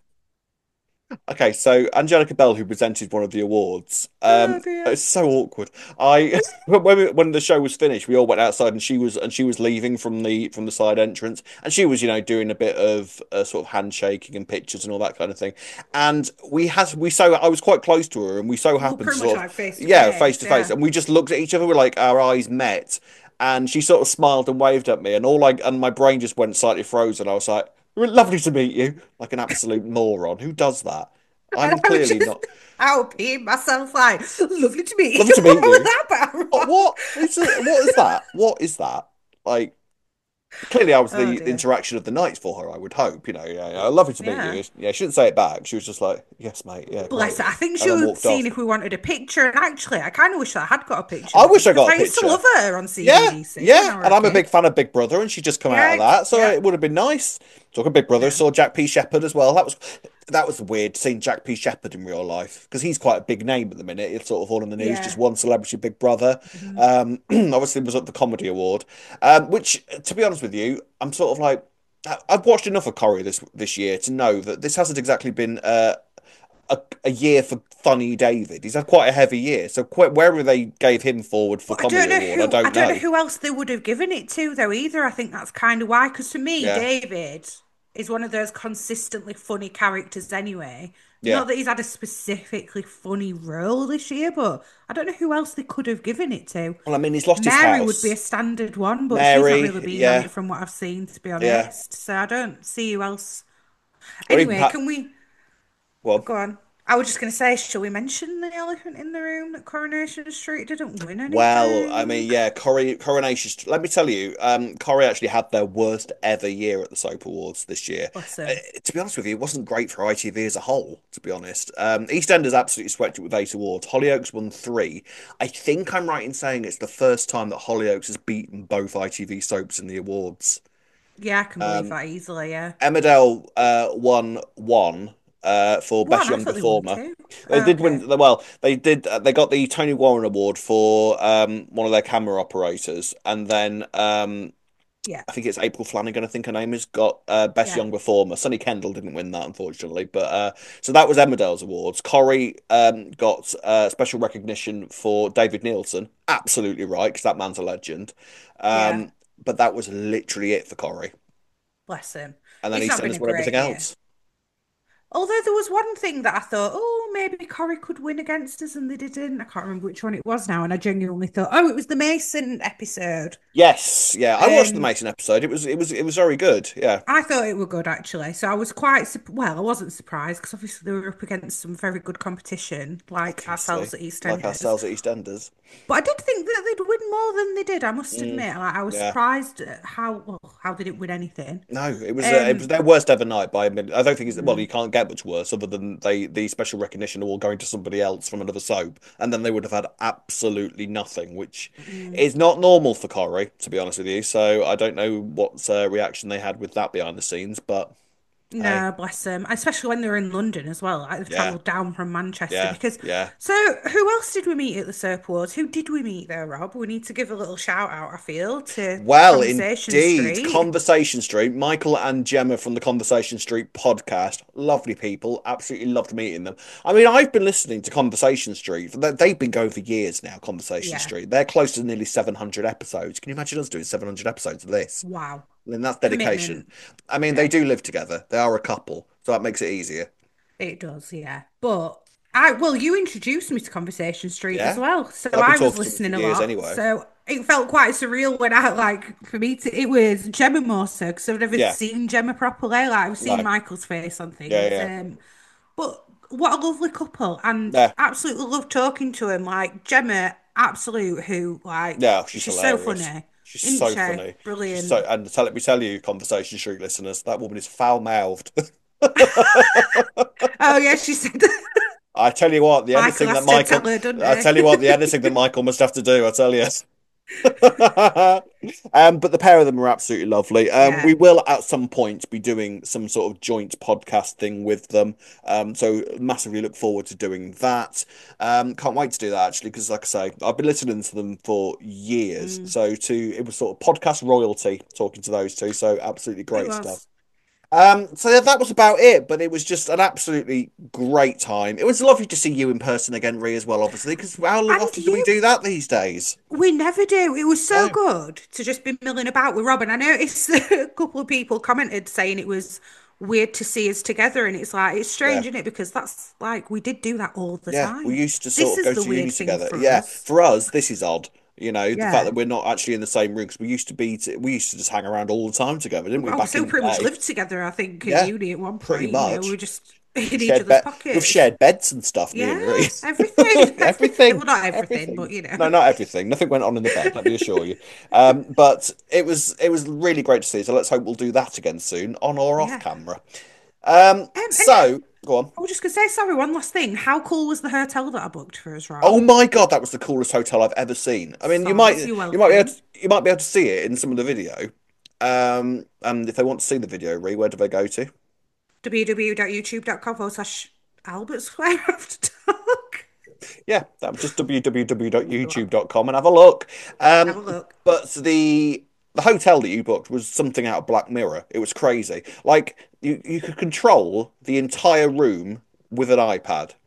Okay, so Angelica Bell, who presented one of the awards, um, Oh, dear. it's so awkward. I when we, when the show was finished, we all went outside, and she was and she was leaving from the from the side entrance, and she was, you know, doing a bit of uh, sort of handshaking and pictures and all that kind of thing. And we had we so I was quite close to her, and we so happened pretty to much sort of like face to yeah face, face to face, yeah. and we just looked at each other, we're like our eyes met, and she sort of smiled and waved at me, and all like and my brain just went slightly frozen. I was like, "Lovely to meet you," like an absolute moron. Who does that? I'm And I was clearly just not. out peeing myself like, lovely to meet you. Lovely to meet What was you. that about? What, what is it, what is that? What is that? Like, clearly, I was the Oh, dear. interaction of the night for her. I would hope, you know. Yeah, yeah, lovely to meet Yeah. you. Yeah, she didn't say it back. She was just like, "Yes, mate. Yeah, Bless great." her. I think And she then was walked seeing off. if we wanted a picture. And actually, I kind of wish I had got a picture. I wish I got because a I used to picture. love her on Yeah, C B B C. yeah, when I and was I'm a kid. big fan of Big Brother, and she just come out of Yeah, that, so yeah. it would have been nice. Talking Big Brother, saw Jack P. Shepherd as well. That was that was weird seeing Jack P. Shepherd in real life because he's quite a big name at the minute. It's sort of all in the news. Yeah. Mm-hmm. Just one celebrity Big Brother. Um, obviously was at the Comedy Award, um, which, to be honest with you, I'm sort of like I- I've watched enough of Corrie this this year to know that this hasn't exactly been uh, a a year for funny David. He's had quite a heavy year, so quite, wherever they gave him forward for I Comedy don't know Award, who I don't, I don't know. know. who else they would have given it to though either. I think that's kind of why. Because for me, Yeah. David, is one of those consistently funny characters anyway. Yeah. Not that he's had a specifically funny role this year, but I don't know who else they could have given it to. Well, I mean, he's lost Mary his house. would be a standard one, but Mary, she's not really been yeah. on it from what I've seen, to be honest. Yeah. So I don't see who else. Or even Anyway, Pat- can we Well, go on? I was just going to say, shall we mention the elephant in the room that Coronation Street didn't win anything? well, I mean, yeah, Corrie, Coronation. St- Let me tell you, um, Corrie actually had their worst ever year at the Soap Awards this year. Awesome. Uh, to be honest with you, it wasn't great for I T V as a whole. To be honest, um, EastEnders absolutely swept it with eight awards. Hollyoaks won three. I think I'm right in saying it's the first time that Hollyoaks has beaten both I T V soaps in the awards. Yeah, I can believe Um, that easily, yeah. Emmerdale uh, won one uh, for One, Best I Young thought they won Performer. two. They Oh, did okay. win. Well, they did. Uh, they got the Tony Warren Award for um, one of their camera operators, and then um, Yeah. I think it's April Flanagan. I think her name is got uh, Best Yeah. Young Performer. Sonny Kendall didn't win that, unfortunately, but uh, so that was Emmerdale's awards. Corrie um, got uh, special recognition for David Nielsen. Absolutely right, because that man's a legend. Um, Yeah. But that was literally it for Corrie. Bless him. And then It's not been EastEnders a won everything great year. else. Although there was one thing that I thought, oh, maybe Corrie could win against us, and they didn't. I can't remember which one it was now, and I genuinely thought, oh, it was the Mason episode. Yes, yeah, I watched the Um, Mason episode. It was, it was, it was very good. Yeah, I thought it were good actually, so I was quite sup- well. I wasn't surprised because obviously they were up against some very good competition, like ourselves at EastEnders. like ourselves at EastEnders. But I did think that they'd win more than they did. I must Mm, admit, like I was yeah. surprised at how well how they didn't win anything. No, it was, uh, it Um, was their worst ever night by a minute. I don't think it's well. Mm. You can't get much worse other than they the special recognition award going to somebody else from another soap, and then they would have had absolutely nothing, which Mm. is not normal for Corrie, to be honest with you. So I don't know what uh, reaction they had with that behind the scenes, but hey, No, bless them. Especially when they were in London as well. Like they've yeah, travelled down from Manchester yeah, because. yeah. So, who else did we meet at the Soap Awards? Who did we meet there, Rob? We need to give a little shout out, I feel, to Well, Conversation indeed, Street. Conversation Street. Michael and Gemma from the Conversation Street podcast. Lovely people. Absolutely loved meeting them. I mean, I've been listening to Conversation Street. They- They've been going for years now, Conversation Yeah. Street. They're close to nearly seven hundred episodes. Can you imagine us doing seven hundred episodes of this? Wow. Then that's dedication. Commitment. I mean, they do live together. They are a couple, so that makes it easier. It does, yeah. But I well, you introduced me to Conversation Street as Yeah. well, so I've been I was talking to them listening for a years lot. anyway. So it felt quite surreal when I like for me to it was Gemma more so because I've never Yeah. seen Gemma properly. Like I've seen No. Michael's face on things. Yeah, yeah. Um, but what a lovely couple, and Yeah. absolutely love talking to him. Like Gemma, absolute who like Yeah, she's, she's so hilarious. funny. She's Isn't so she? funny. Brilliant. She's so, and tell, let me tell you, Conversation Street listeners, that woman is foul mouthed. Oh yeah, she said. I tell you what, the Michael editing has that to Michael, tell her, doesn't I he? tell you what, the editing that Michael must have to do. I tell you. um, but the pair of them are absolutely lovely. Um, Yeah. we will at some point be doing some sort of joint podcast thing with them. Um, so massively look forward to doing that. Um, can't wait to do that actually, because like I say, I've been listening to them for years. Mm. So to it was sort of podcast royalty talking to those two. So absolutely great It was. stuff. Um, so that was about it, but it was just an absolutely great time. It was lovely to see you in person again, Ree, as well, obviously, because how And often do we you- do that these days? We never do. It was so No. good to just be milling about with Robin. I noticed a couple of people commented saying it was weird to see us together, and it's like it's strange, Yeah. isn't it? Because that's like we did do that all the Yeah, time. we used to This sort of is go the to weird uni thing together. for Yeah, us. for us, this is odd. You know, the Yeah. fact that we're not actually in the same room, because we used to be, t- we used to just hang around all the time together, didn't we? Oh, Back so in we the pretty much day. lived together, I think, Yeah, at uni at one point. pretty You know, much. we were just in each Shared other's bed- pockets. We've shared beds and stuff, me and Yeah, Ree. everything. Everything. Well, not everything, but you know. No, not everything. Nothing went on in the bed, let me assure you. Um, but it was it was really great to see. So let's hope we'll do that again soon, on or off Yeah. camera. Um, and- so go on. I was just gonna say, sorry, one last thing. How cool was the hotel that I booked for us, Rob? Oh my God, that was the coolest hotel I've ever seen. I mean, you Thanks, might you're you might be welcome. able to, you might be able to see it in some of the video. Um, and if they want to see the video, Ree, where do they go to? www.youtube.com forward slash Albert Square After Dark. Yeah, that was just w w w dot youtube dot com and have a look. Um, Have a look. But the the hotel that you booked was something out of Black Mirror. It was crazy. Like you, you could control the entire room with an iPad.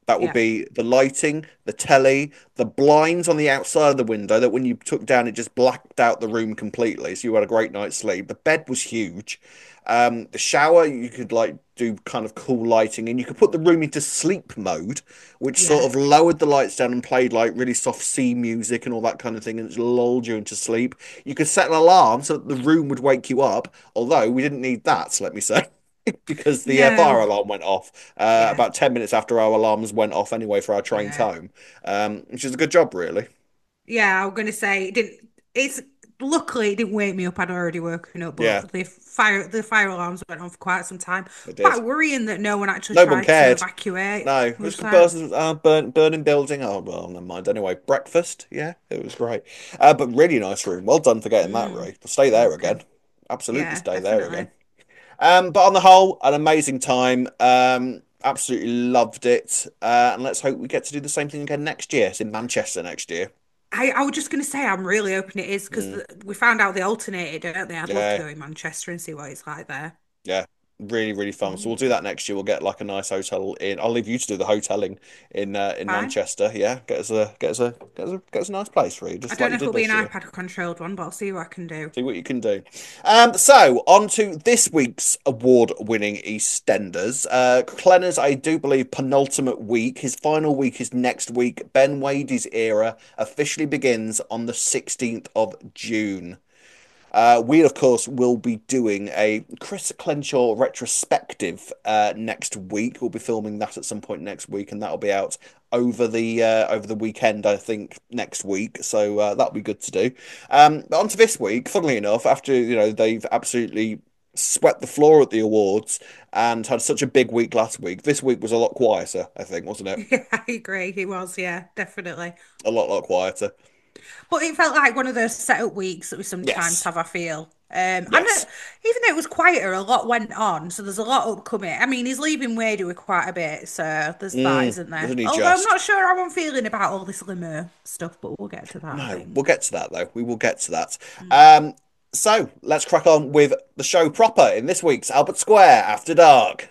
That would Yeah. be the lighting, the telly, the blinds on the outside of the window that when you took down, it just blacked out the room completely. So you had a great night's sleep. The bed was huge. Um, the shower, you could like do kind of cool lighting, and you could put the room into sleep mode, which Yeah. sort of lowered the lights down and played like really soft sea music and all that kind of thing, and it lulled you into sleep. You could set an alarm so that the room would wake you up, although we didn't need that, let me say. Because the uh, No. fire alarm went off uh, Yeah. about ten minutes after our alarms went off anyway for our trains Yeah. home, um, which is a good job, really. Yeah, I was gonna say it didn't. It's luckily it didn't wake me up. I'd already woken up, but Yeah. the fire the fire alarms went on for quite some time. It Quite did. worrying that no one actually No tried one cared. to evacuate. No, It it was was like, burning, uh, burn, burning building. Oh, well, never mind. Anyway, breakfast. Yeah, it was great. Uh, but really nice room. Well done for getting that, mm, Ray. Stay there okay. again. Absolutely Yeah, stay there definitely. again. Um, but on the whole, an amazing time. Um, absolutely loved it. Uh, and let's hope we get to do the same thing again next year. It's in Manchester next year. I, I was just going to say, I'm really hoping it is because Mm, we found out they alternated, don't they? I'd love to yeah, go in Manchester and see what it's like there. yeah. Really, really fun. So we'll Mm, do that next year. We'll get like a nice hotel in. I'll leave you to do the hoteling in uh, in fine. Manchester. Yeah, get us a get us a get us a get us a nice place for you, I just don't like know you if did it'll be this an year. iPad controlled one, but I'll see what I can do. See what you can do. Um, so on to this week's award-winning EastEnders. Uh, Clenna's, I do believe, penultimate week. His final week is next week. Ben Wade's era officially begins on the sixteenth of June. Uh, we, of course, will be doing a Chris Clenshaw retrospective uh, next week. We'll be filming that at some point next week, and that'll be out over the uh, over the weekend, I think, next week. So uh, that'll be good to do. Um, but on to this week. Funnily enough, after you know they've absolutely swept the floor at the awards and had such a big week last week, this week was a lot quieter, I think, wasn't it? Yeah, I agree. He was, yeah, definitely. A lot, lot quieter. But it felt like one of those setup weeks that we sometimes Yes, have, I feel. Um, and yes. it, even though it was quieter, a lot went on, so there's a lot upcoming. I mean, he's leaving Wade with quite a bit, so there's that, Mm, isn't there? isn't he Although I'm just? not sure how I'm feeling about all this limo stuff, but we'll get to that, I No, think. we'll get to that though. We will get to that. Mm. Um, so let's crack on with the show proper in this week's Albert Square After Dark.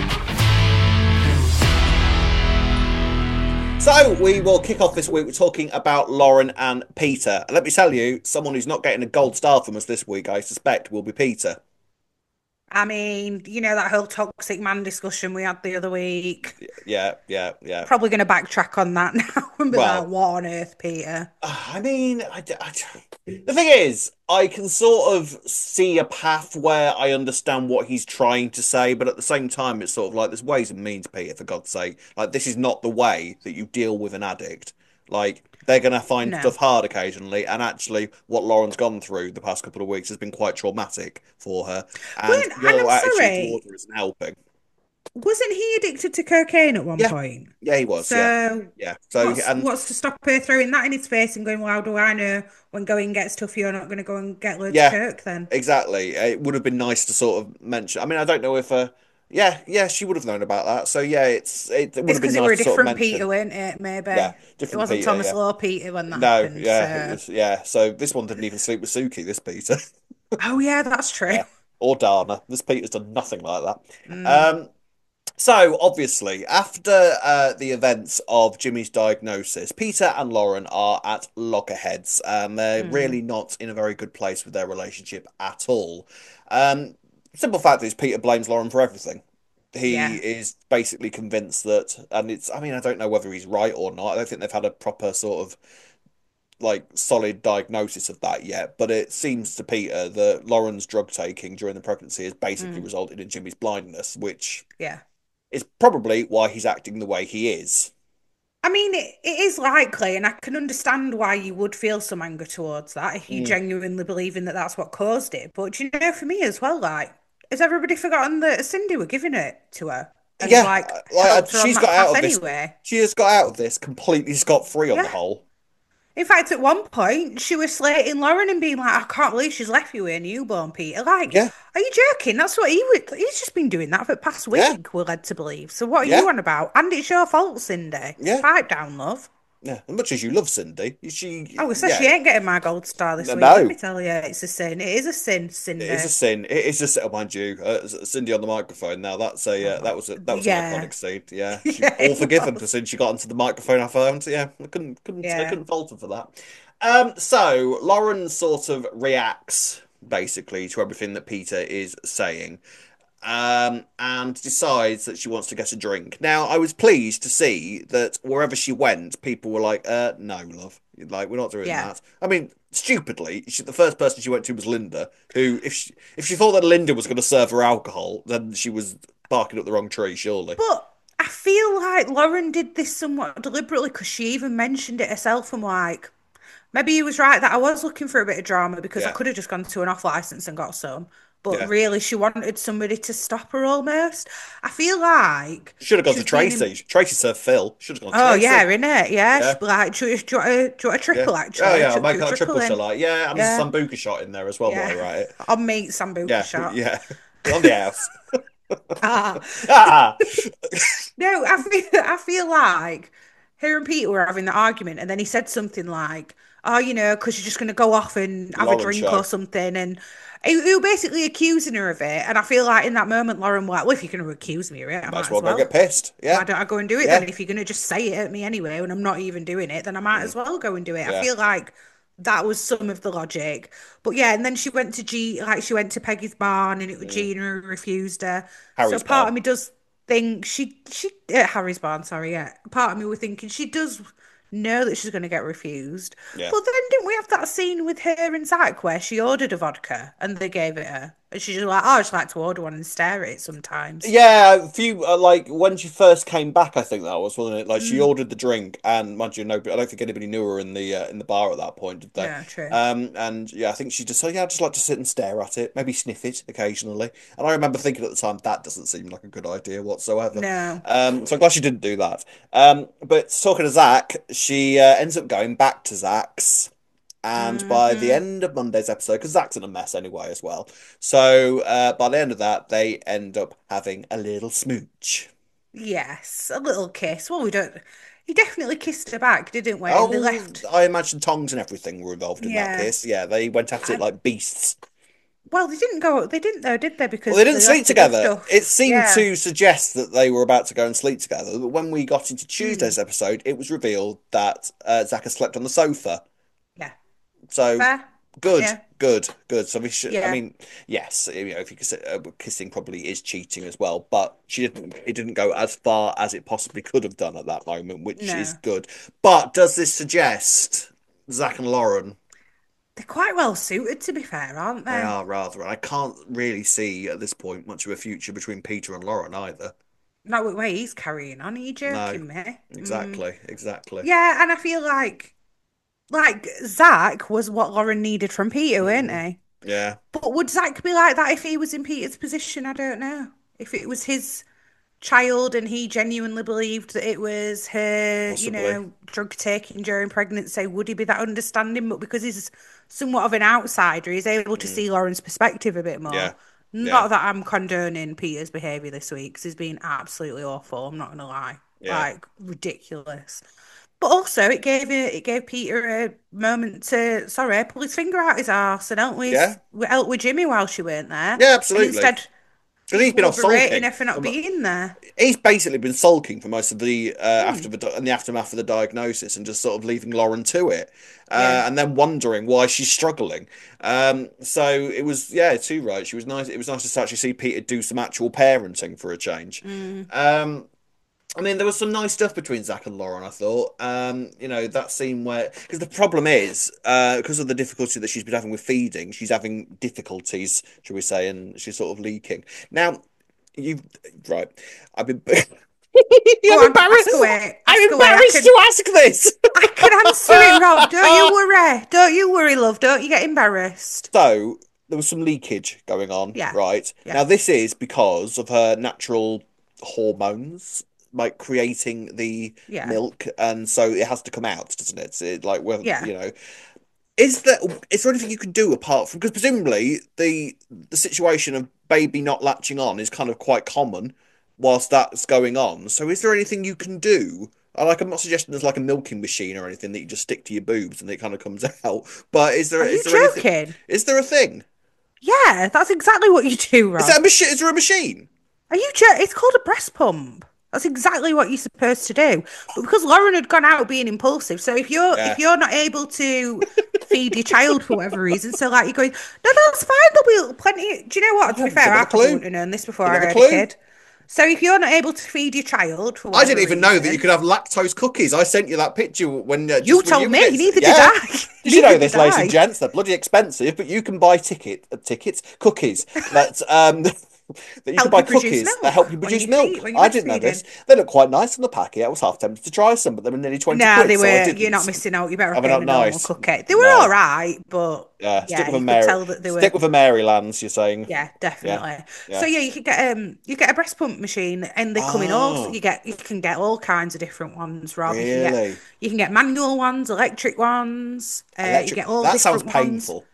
So we will kick off this week with talking about Lauren and Peter. And let me tell you, someone who's not getting a gold star from us this week, I suspect, will be Peter. I mean, you know, that whole toxic man discussion we had the other week. Yeah, yeah, yeah. Probably going to backtrack on that now and be Well, like, what on earth, Peter? I mean, I, I- the thing is, I can sort of see a path where I understand what he's trying to say, but at the same time, it's sort of like there's ways and means, Peter, for God's sake. Like, this is not the way that you deal with an addict. Like, they're going to find No. stuff hard occasionally, and actually, what Lauren's gone through the past couple of weeks has been quite traumatic for her, and Well, and your I'm attitude sorry, towards her isn't helping. wasn't he addicted to cocaine at one Yeah, point? yeah, he was, yeah, So yeah. So, what's and what's to stop her throwing that in his face and going, well, how do I know when going gets tough, you're not going to go and get loads of yeah, coke then? exactly. It would have been nice to sort of mention. I mean, I don't know if, uh, yeah, yeah, she would have known about that. So yeah, it's it, it would It's have been because it were a nice to sort of different mention. Peter, weren't it? Maybe. Yeah, It different wasn't Peter. Thomas Yeah, Law Peter when that no, happened. yeah, it So, was, yeah. So this one didn't even sleep with Suki. This Peter, oh yeah, that's true. yeah, or Dana. This Peter's done nothing like that. Mm, Um, So, obviously, after uh, the events of Jimmy's diagnosis, Peter and Lauren are at loggerheads. Um, they're mm, really not in a very good place with their relationship at all. Um, simple fact is, Peter blames Lauren for everything. He yeah. is basically convinced that, and it's, I mean, I don't know whether he's right or not. I don't think they've had a proper sort of like solid diagnosis of that yet, but it seems to Peter that Lauren's drug taking during the pregnancy has basically Mm, resulted in Jimmy's blindness, which yeah. is probably why he's acting the way he is. I mean, it, it is likely, and I can understand why you would feel some anger towards that if you Mm. genuinely believe in that that's what caused it. But do you know, for me as well, like, has everybody forgotten that Cindy were giving it to her and Yeah, like uh, like helped her on she's that got out path of this. anyway? She has got out of this completely scot-free on the Yeah. whole. In fact, at one point, she was slating Lauren and being like, I can't believe she's left you with a newborn, Peter. Like, Yeah, are you joking? That's what he would. He's just been doing that for the past yeah, week, we're led to believe. So what are yeah, you on about? And it's your fault, Cindy. yeah. Pipe down, love. Yeah, as much as you love Cindy, she Oh, so yeah, she ain't getting my gold star this no, week. Let no. me tell you, it's a sin. It is a sin, Cindy. It is a sin. It is just, oh, mind you, uh, Cindy on the microphone. Now that's a uh, that was a, that was an Yeah. iconic scene. Yeah, she, Yeah, all it forgiven was. for since she got onto the microphone. I found. Yeah, I couldn't couldn't I Yeah. couldn't fault her for that. Um, so Lauren sort of reacts basically to everything that Peter is saying, um, and decides that she wants to get a drink. Now, I was pleased to see that wherever she went, people were like, uh, no, love. Like, we're not doing Yeah. that. I mean, stupidly, she, the first person she went to was Linda, who, if she, if she thought that Linda was going to serve her alcohol, then she was barking up the wrong tree, surely. But I feel like Lauren did this somewhat deliberately because she even mentioned it herself. I'm like, maybe he was right that I was looking for a bit of drama because I Yeah. could have just gone to an off license and got some. But Yeah. really, she wanted somebody to stop her almost. I feel like Should have gone to she's been in- Tracy. Tracy served Phil. Should have gone to Oh Tracy. yeah, innit? Yeah, Yeah. she'd be like, do you, do, you want a, do you want a Yeah. triple actually? Oh, yeah, I'll Chuck make you that a triple in. shot. Like, yeah, and Yeah. there's a Sambuca shot in there as well, Yeah. while I write it. On meat sambuca Yeah, shot. yeah. On the house. Ah. Ah! No, I feel I feel like her and Peter were having the argument, and then he said something like, "Oh, you know, because you're just going to go off and have Lauren a drink show. or something," and he, he was basically accusing her of it. And I feel like in that moment, Lauren was like, "Well, if you're going to accuse me of it, I Might might as as well well. go get pissed. Yeah. Why don't I go and do it Yeah. then? If you're going to just say it at me anyway, when I'm not even doing it, then I might as well go and do it." I Yeah. feel like that was some of the logic. But yeah, and then she went to G, like she went to Peggy's barn, and it was Gina who refused her. Harry's so part barn. of me does think she she uh, Harry's barn, sorry, yeah. Part of me were thinking she does know that she's going to get refused. Yeah. But then didn't we have that scene with her and Zach where she ordered a vodka and they gave it her, and she's just like, "Oh, I just like to order one and stare at it sometimes." Yeah, a few uh, like when she first came back, I think that was, wasn't it? Like she Mm. ordered the drink, and mind you, no, I don't think anybody knew her in the uh, in the bar at that point, did they? Yeah, true. Um, and yeah, I think she just said, "Yeah, I just like to sit and stare at it, maybe sniff it occasionally." And I remember thinking at the time that doesn't seem like a good idea whatsoever. No. Um, so I'm glad she didn't do that. Um, but talking to Zach, she uh, ends up going back to Zach's. And by the Mhm. end of Monday's episode, because Zach's in a mess anyway as well. So uh, by the end of that, they end up having a little smooch. Yes, a little kiss. Well, we don't. He definitely kissed her back, didn't we? Oh, And they left. I imagine tongs and everything were involved in that Yeah. kiss. Yeah, they went at it like beasts. Well, they didn't go. They didn't though, did they? Because Well, they didn't they sleep left the good together. stuff. It seemed Yeah. to suggest that they were about to go and sleep together. But when we got into Hmm. Tuesday's episode, it was revealed that uh, Zach had slept on the sofa. Yeah. So Fair. good, Yeah. good, good. So we should. I Yeah. mean, yes, you know, if you could say uh, kissing probably is cheating as well, but she didn't. It didn't go as far as it possibly could have done at that moment, which No. is good. But does this suggest Zach and Lauren? They're quite well suited, to be fair, aren't they? They are rather, and I can't really see at this point much of a future between Peter and Lauren either. No way he's carrying on. Are you joking me? Mm. Exactly, exactly. Yeah, and I feel like, like Zach was what Lauren needed from Peter, weren't Mm. he? Yeah. But would Zach be like that if he was in Peter's position? I don't know. If it was his child and he genuinely believed that it was her, you Possibly. know, drug taking during pregnancy, would he be that understanding? But because he's somewhat of an outsider, he's able to see Lauren's perspective a bit more. Mm. Yeah. Not Yeah. that I'm condoning Peter's behaviour this week, because he's been absolutely awful. I'm not gonna lie, Yeah. like ridiculous. But also, it gave it, it gave Peter a moment to, sorry, pull his finger out his arse and help with, Yeah. help with Jimmy while she weren't there. Yeah, And absolutely. instead, Because he's been off berating sulking. her for not being there. He's basically been sulking for most of the uh, Hmm. after the di- in the aftermath of the diagnosis, and just sort of leaving Lauren to it, uh, Yeah. and then wondering why she's struggling. Um, so it was, yeah, too right. She was nice. It was nice to actually see Peter do some actual parenting for a change. Mm. Um, I mean, there was some nice stuff between Zach and Lauren, I thought. Um, you know, that scene where... Because the problem is, uh, because of the difficulty that she's been having with feeding, she's having difficulties, shall we say, and she's sort of leaking. Now, you've... Right. I've been... Go I'm on, embarrassed. ask away, I'm ask away. I embarrassed can- to ask this. I can answer it, Rob. Don't you worry. Don't you worry, love. Don't you get embarrassed. So, there was some leakage going on, Yeah. right? Yeah. Now, this is because of her natural hormones, like creating the Yeah. milk, and so it has to come out, doesn't it? It like, well, Yeah. you know, is there is there anything you can do apart from, because presumably the the situation of baby not latching on is kind of quite common whilst that's going on. So, is there anything you can do I like. I'm not suggesting there's like a milking machine or anything that you just stick to your boobs and it kind of comes out. But is there? Are you is there anything? joking? Is there a thing? Yeah, that's exactly what you do, Rob. Is that a machine? Is there a machine? Are you joking? It's called a breast pump. That's exactly what you're supposed to do. But because Lauren had gone out being impulsive, so if you're Yeah. if you're not able to feed your child for whatever reason, so like you're going, no, that's fine. There'll be plenty. Do you know what? To be fair, Didn't have I a probably clue. wouldn't have known this before Didn't I have had a a clue. kid. So if you're not able to feed your child for I whatever didn't even know that reason- you could have lactose cookies. I sent you that picture when uh, just You when told were me, getting- neither did yeah. I. Did you know Neither this, did ladies I. and gents? They're bloody expensive, but you can buy ticket uh, tickets, cookies that um that you Help can buy you produce cookies milk that help you when produce you milk. feed- when you're I didn't know this. They look quite nice on the packet. I was half tempted to try some, but they were nearly twenty No, quid. they so I were. didn't. You're not missing out. You better Are have they a not normal nice? cookie. They were No. all right, but Yeah, yeah, stick with you a could Mary. tell that they were. Stick with a Marylands. You're saying? Yeah, definitely. Yeah. So yeah, you could get um, you get a breast pump machine, and they come in all. Oh. You get you can get all kinds of different ones, Rob. You can get Really? you can get manual ones, electric ones. Uh, you Electric. get all That sounds different ones. painful.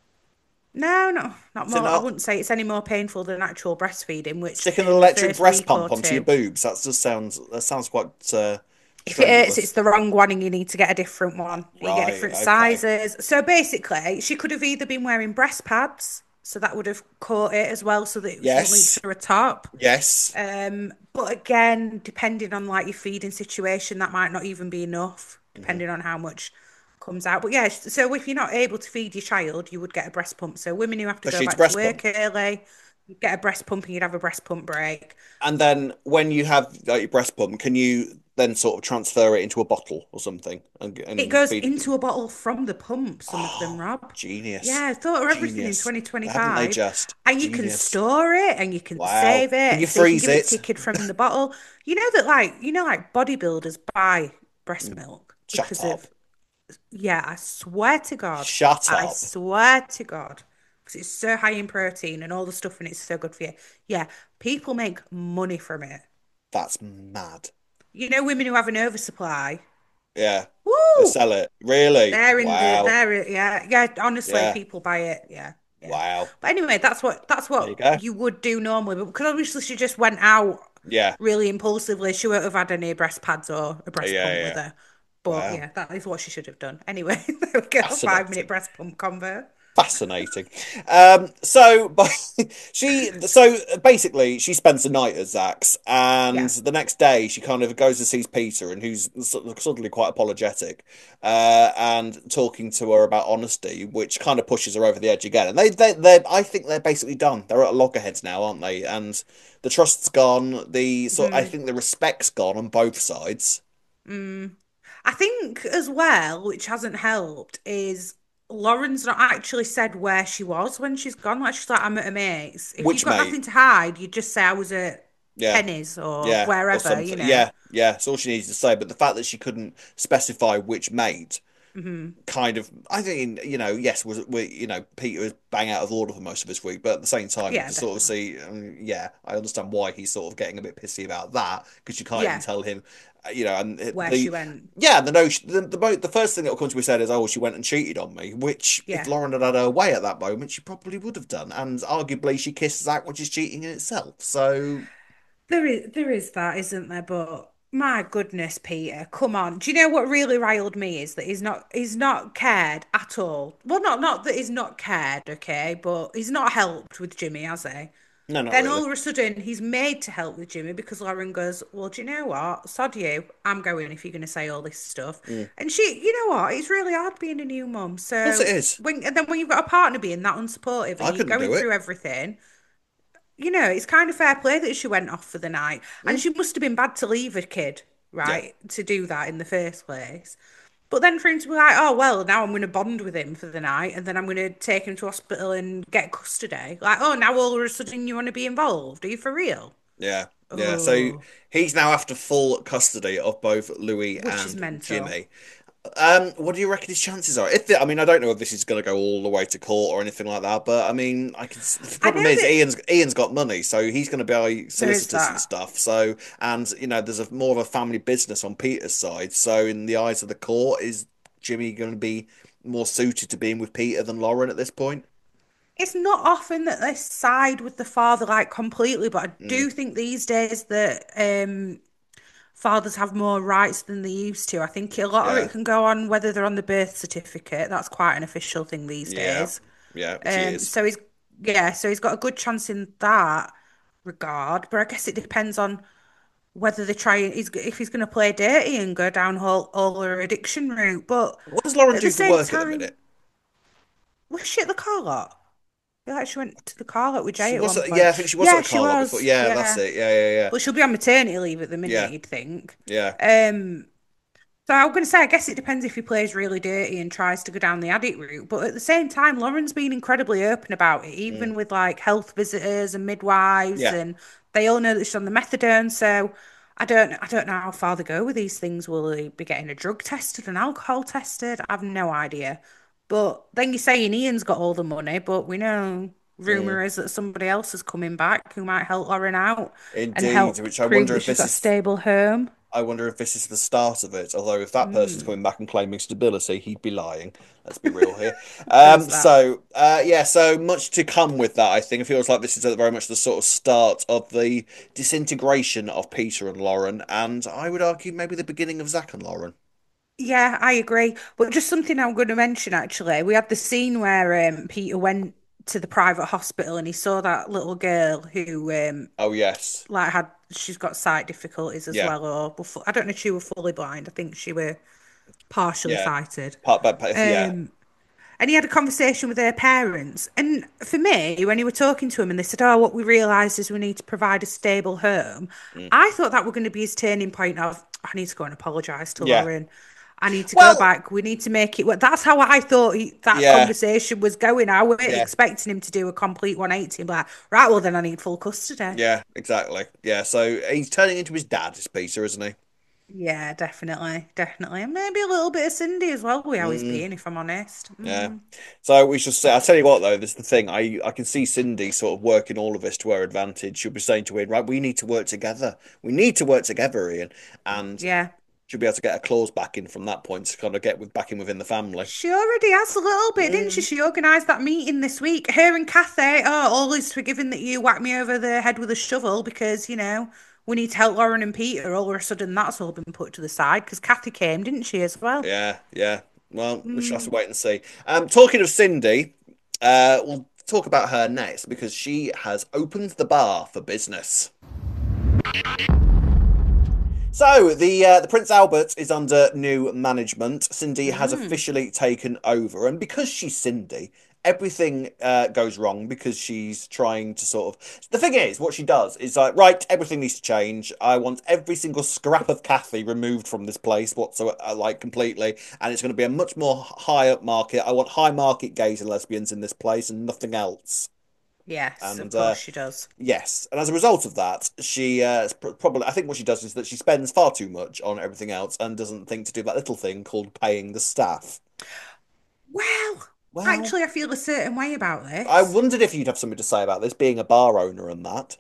No, no, not Is it more. I not? wouldn't say it's any more painful than actual breastfeeding. Which Sticking in an the electric first breast week or pump onto your two- boobs. That just sounds. That sounds quite. Uh, If it hurts, strenuous. it's the wrong one, and you need to get a different one. You Right, get different okay. sizes. So basically, she could have either been wearing breast pads, so that would have caught it as well, so that it Yes. wouldn't leak to her top. Yes. Um, but again, depending on like your feeding situation, that might not even be enough, depending Mm-hmm. on how much comes out. But yeah, so if you're not able to feed your child, you would get a breast pump. So women who have to So go she's back breast to work early, you'd get a breast pump, and you'd have a breast pump break. And then when you have like, your breast pump, can you then sort of transfer it into a bottle or something? And, and It goes feed into a bottle from the pump, some of them, Rob. Genius. Yeah, I thought of everything Genius. in twenty twenty-five. Haven't they just? And you can Genius. store it and you can Wow. save it. Can you so freeze you can give it? it to your kid from the bottle. You know that like you know like bodybuilders buy breast milk Mm. Shut because up. of yeah, I swear to God. Shut I up. swear to God. Because it's so high in protein and all the stuff and it's so good for you. Yeah, people make money from it. That's mad. You know women who have an oversupply. Yeah. Woo! They sell it. Really? They're in wow. the they're yeah, yeah, honestly, Yeah. people buy it. Yeah. yeah. Wow. But anyway, that's what that's There you what go. you would do normally. But because obviously she just went out Yeah. really impulsively, she won't have had any breast pads or a breast Yeah, pump yeah. with her. But Wow. yeah, that is what she should have done. Anyway, there we go. Five Fascinating. minute breast pump convo. Fascinating. Um, so, but she, so basically, she spends the night at Zach's, and Yeah. the next day she kind of goes and sees Peter, and who's sort of suddenly quite apologetic, uh, and talking to her about honesty, which kind of pushes her over the edge again. And they, they, they, I think they're basically done. They're at loggerheads now, aren't they? And the trust's gone. The sort, I think the respect's gone on both sides. I think as well, which hasn't helped, is Lauren's not actually said where she was when she's gone. Like she's like, I'm at a mate's. If Which you've got mate? nothing to hide, you just say I was at Yeah. Penny's or Yeah, or wherever, something. you know. Yeah, yeah, that's all she needs to say. But the fact that she couldn't specify which mate, Mm-hmm. kind of, I think, you know, yes, was we, you know, Peter was bang out of order for most of this week, but at the same time, Yeah, you can sort of see, um, yeah, I understand why he's sort of getting a bit pissy about that because you can't Yeah. even tell him, uh, you know, and it- Where the, she went. Yeah, the notion, the, the mo- the first thing that will come to his head is, oh, she went and cheated on me, which Yeah. if Lauren had had her way at that moment, she probably would have done, and arguably she kissed Zach, which is cheating in itself. So. There is there is that, isn't there? But my goodness, Peter, come on. Do you know what really riled me is that he's not he's not cared at all. Well, not not that he's not cared, okay, but he's not helped with Jimmy, has he? No, not Then really. all of a sudden he's made to help with Jimmy because Lauren goes, well, do you know what? Sod you. I'm going if you're going to say all this stuff. And she, you know what? It's really hard being a new mum. So Mm. course it is. When, and then when you've got a partner being that unsupportive I and you're couldn't going do it. through everything, you know, it's kind of fair play that she went off for the night. Mm. And she must have been bad to leave her kid, right, to do that in the first place. But then for him to be like, oh, well, now I'm going to bond with him for the night and then I'm going to take him to hospital and get custody. Like, oh, now all of a sudden you want to be involved. Are you for real? Yeah, yeah. Oh. So he's now after full custody of both Louis Which is and mental. Jimmy. Um, what do you reckon his chances are? If the, I mean, I don't know if this is going to go all the way to court or anything like that, but I mean, I can. The problem know is that- Ian's Ian's got money, so he's going to buy solicitors that. and stuff. So, and you know, there's a more of a family business on Peter's side. So, in the eyes of the court, is Jimmy going to be more suited to being with Peter than Lauren at this point? It's not often that they side with the father like completely, but I Mm. do think these days that um fathers have more rights than they used to. I think a lot of Yeah. it can go on whether they're on the birth certificate. That's quite an official thing these Yeah. days. Yeah, which he Um, is. so he's yeah, so he's got a good chance in that regard. But I guess it depends on whether they try he's if he's going to play dirty and go down whole all her addiction route. But What does Lauren at do the for same work at the time, minute? was she at the car lot? I feel like she went to the car lot with Jay She at was, one at, point. yeah, I think she was Yeah, at a she car lot was. before. Yeah, that's Yeah. it. Yeah, yeah, yeah. But she'll be on maternity leave at the minute, Yeah. you'd think. Yeah. Um, so I'm going to say, I guess it depends if he plays really dirty and tries to go down the addict route. But at the same time, Lauren's been incredibly open about it, even with like health visitors and midwives, Yeah. and they all know that she's on the methadone. So I don't, I don't know how far they go with these things. Will he be getting a drug tested and alcohol tested? I have no idea. But then you're saying Ian's got all the money, but we know rumor is that somebody else is coming back who might help Lauren out and Indeed, help which I prove wonder that if she's this got a is stable home. I wonder if this is the start of it. Although if that person's coming back and claiming stability, he'd be lying. Let's be real here. Um, There's that. so uh, yeah, so much to come with that. I think it feels like this is very much the sort of start of the disintegration of Peter and Lauren, and I would argue maybe the beginning of Zach and Lauren. Yeah, I agree. But just something I'm going to mention actually. We had the scene where um, Peter went to the private hospital and he saw that little girl who um Oh yes, like had she's got sight difficulties as yeah, well, or well, fu- I don't know if she was fully blind. I think she were partially yeah, sighted. part, but, but yeah, Um, and he had a conversation with her parents. And for me, when he were talking to him and they said, "Oh, what we realised is we need to provide a stable home," mm. I thought that were going to be his turning point of, I need to go and apologise to Yeah. Lauren. I need to Well- go back. We need to make it work. That's how I thought he, that Yeah. conversation was going. I wasn't Yeah. expecting him to do a complete one eighty and be like, right, well, then I need full custody. Yeah, exactly. Yeah, so he's turning into his dad, is Peter, isn't he? Yeah, definitely. Definitely. And maybe a little bit of Cindy as well, with how he's Mm. being, if I'm honest. Yeah. Mm. So we should say, I'll tell you what though, this is the thing. I, I can see Cindy sort of working all of this to her advantage. She'll be saying to Ian, right, we need to work together. We need to work together, Ian. And Yeah. she'll be able to get her claws back in from that point to kind of get with back in within the family. She already has a little bit, didn't she? She organised that meeting this week. Her and Kathy, oh, all is forgiven that you whacked me over the head with a shovel because, you know, we need to help Lauren and Peter. All of a sudden, that's all been put to the side because Kathy came, didn't she, as well? Yeah, yeah. Well, we shall have to wait and see. Um, talking of Cindy, uh, we'll talk about her next because she has opened the bar for business. So the uh, the Prince Albert is under new management. Cindy has officially taken over, and because she's Cindy, everything uh, goes wrong because she's trying to sort of. The thing is, what she does is like, right, everything needs to change. I want every single scrap of Kathy removed from this place, whatsoever, like completely, and it's going to be a much more high up market. I want high market gays and lesbians in this place, and nothing else. Yes, And, of course uh, she does. Yes, and as a result of that, she uh, is pr- probably I think what she does is that she spends far too much on everything else and doesn't think to do that little thing called paying the staff. Well, Well- actually, I feel a certain way about this. I wondered if you'd have something to say about this, being a bar owner and that.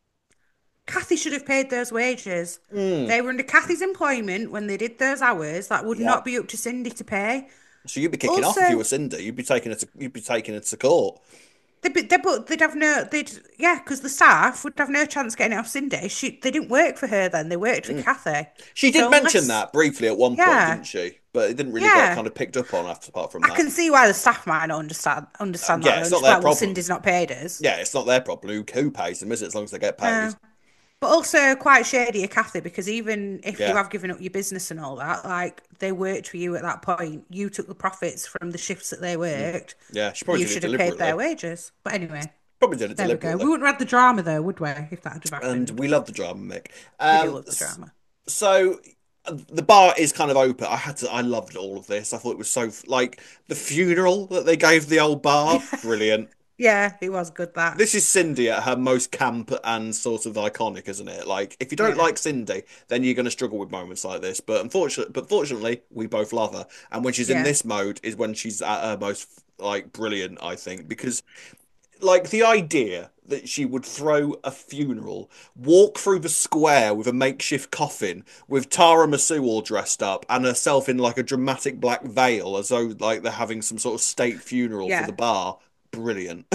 Kathy should have paid those wages. Mm. They were under Kathy's employment when they did those hours. That would Yeah. not be up to Cindy to pay. So you'd be kicking off if Also- you were Cindy. You'd be taking it to you'd be taking it to court. They'd, be, they, but they'd have no, they'd yeah, because the staff would have no chance getting it off Cindy. She, they didn't work for her then. They worked for Kathy. Mm. She did So mention unless- that briefly at one Yeah. point, didn't she? But it didn't really Yeah. get kind of picked up on after apart from I that. can see why the staff might not understand understand Yeah, that. it's though. not Just their like, well, problem. Cindy's not paid us. Yeah, it's not their problem. Who, who pays them, is it? As long as they get paid. Uh, But also quite shady of Kathy because even if Yeah. you have given up your business and all that, like they worked for you at that point, you took the profits from the shifts that they worked. Yeah, she probably You did it should have paid their deliberately. wages. But anyway, Probably did it there we go. deliberately. We wouldn't have had the drama though, would we? If that had happened. And we love the drama, Mick. We Um, do love the drama. So uh, the bar is kind of open. I had to. I loved all of this. I thought it was so like the funeral that they gave the old bar. Brilliant. Yeah, it was good that. This is Cindy at her most camp and sort of iconic, isn't it? Like, if you don't Yeah. like Cindy, then you're going to struggle with moments like this. But unfortunately, but fortunately, we both love her. And when she's in Yeah. this mode, is when she's at her most like brilliant. I think because like the idea that she would throw a funeral, walk through the square with a makeshift coffin, with Tara Masu all dressed up, and herself in like a dramatic black veil, as though like they're having some sort of state funeral Yeah. for the bar. Brilliant.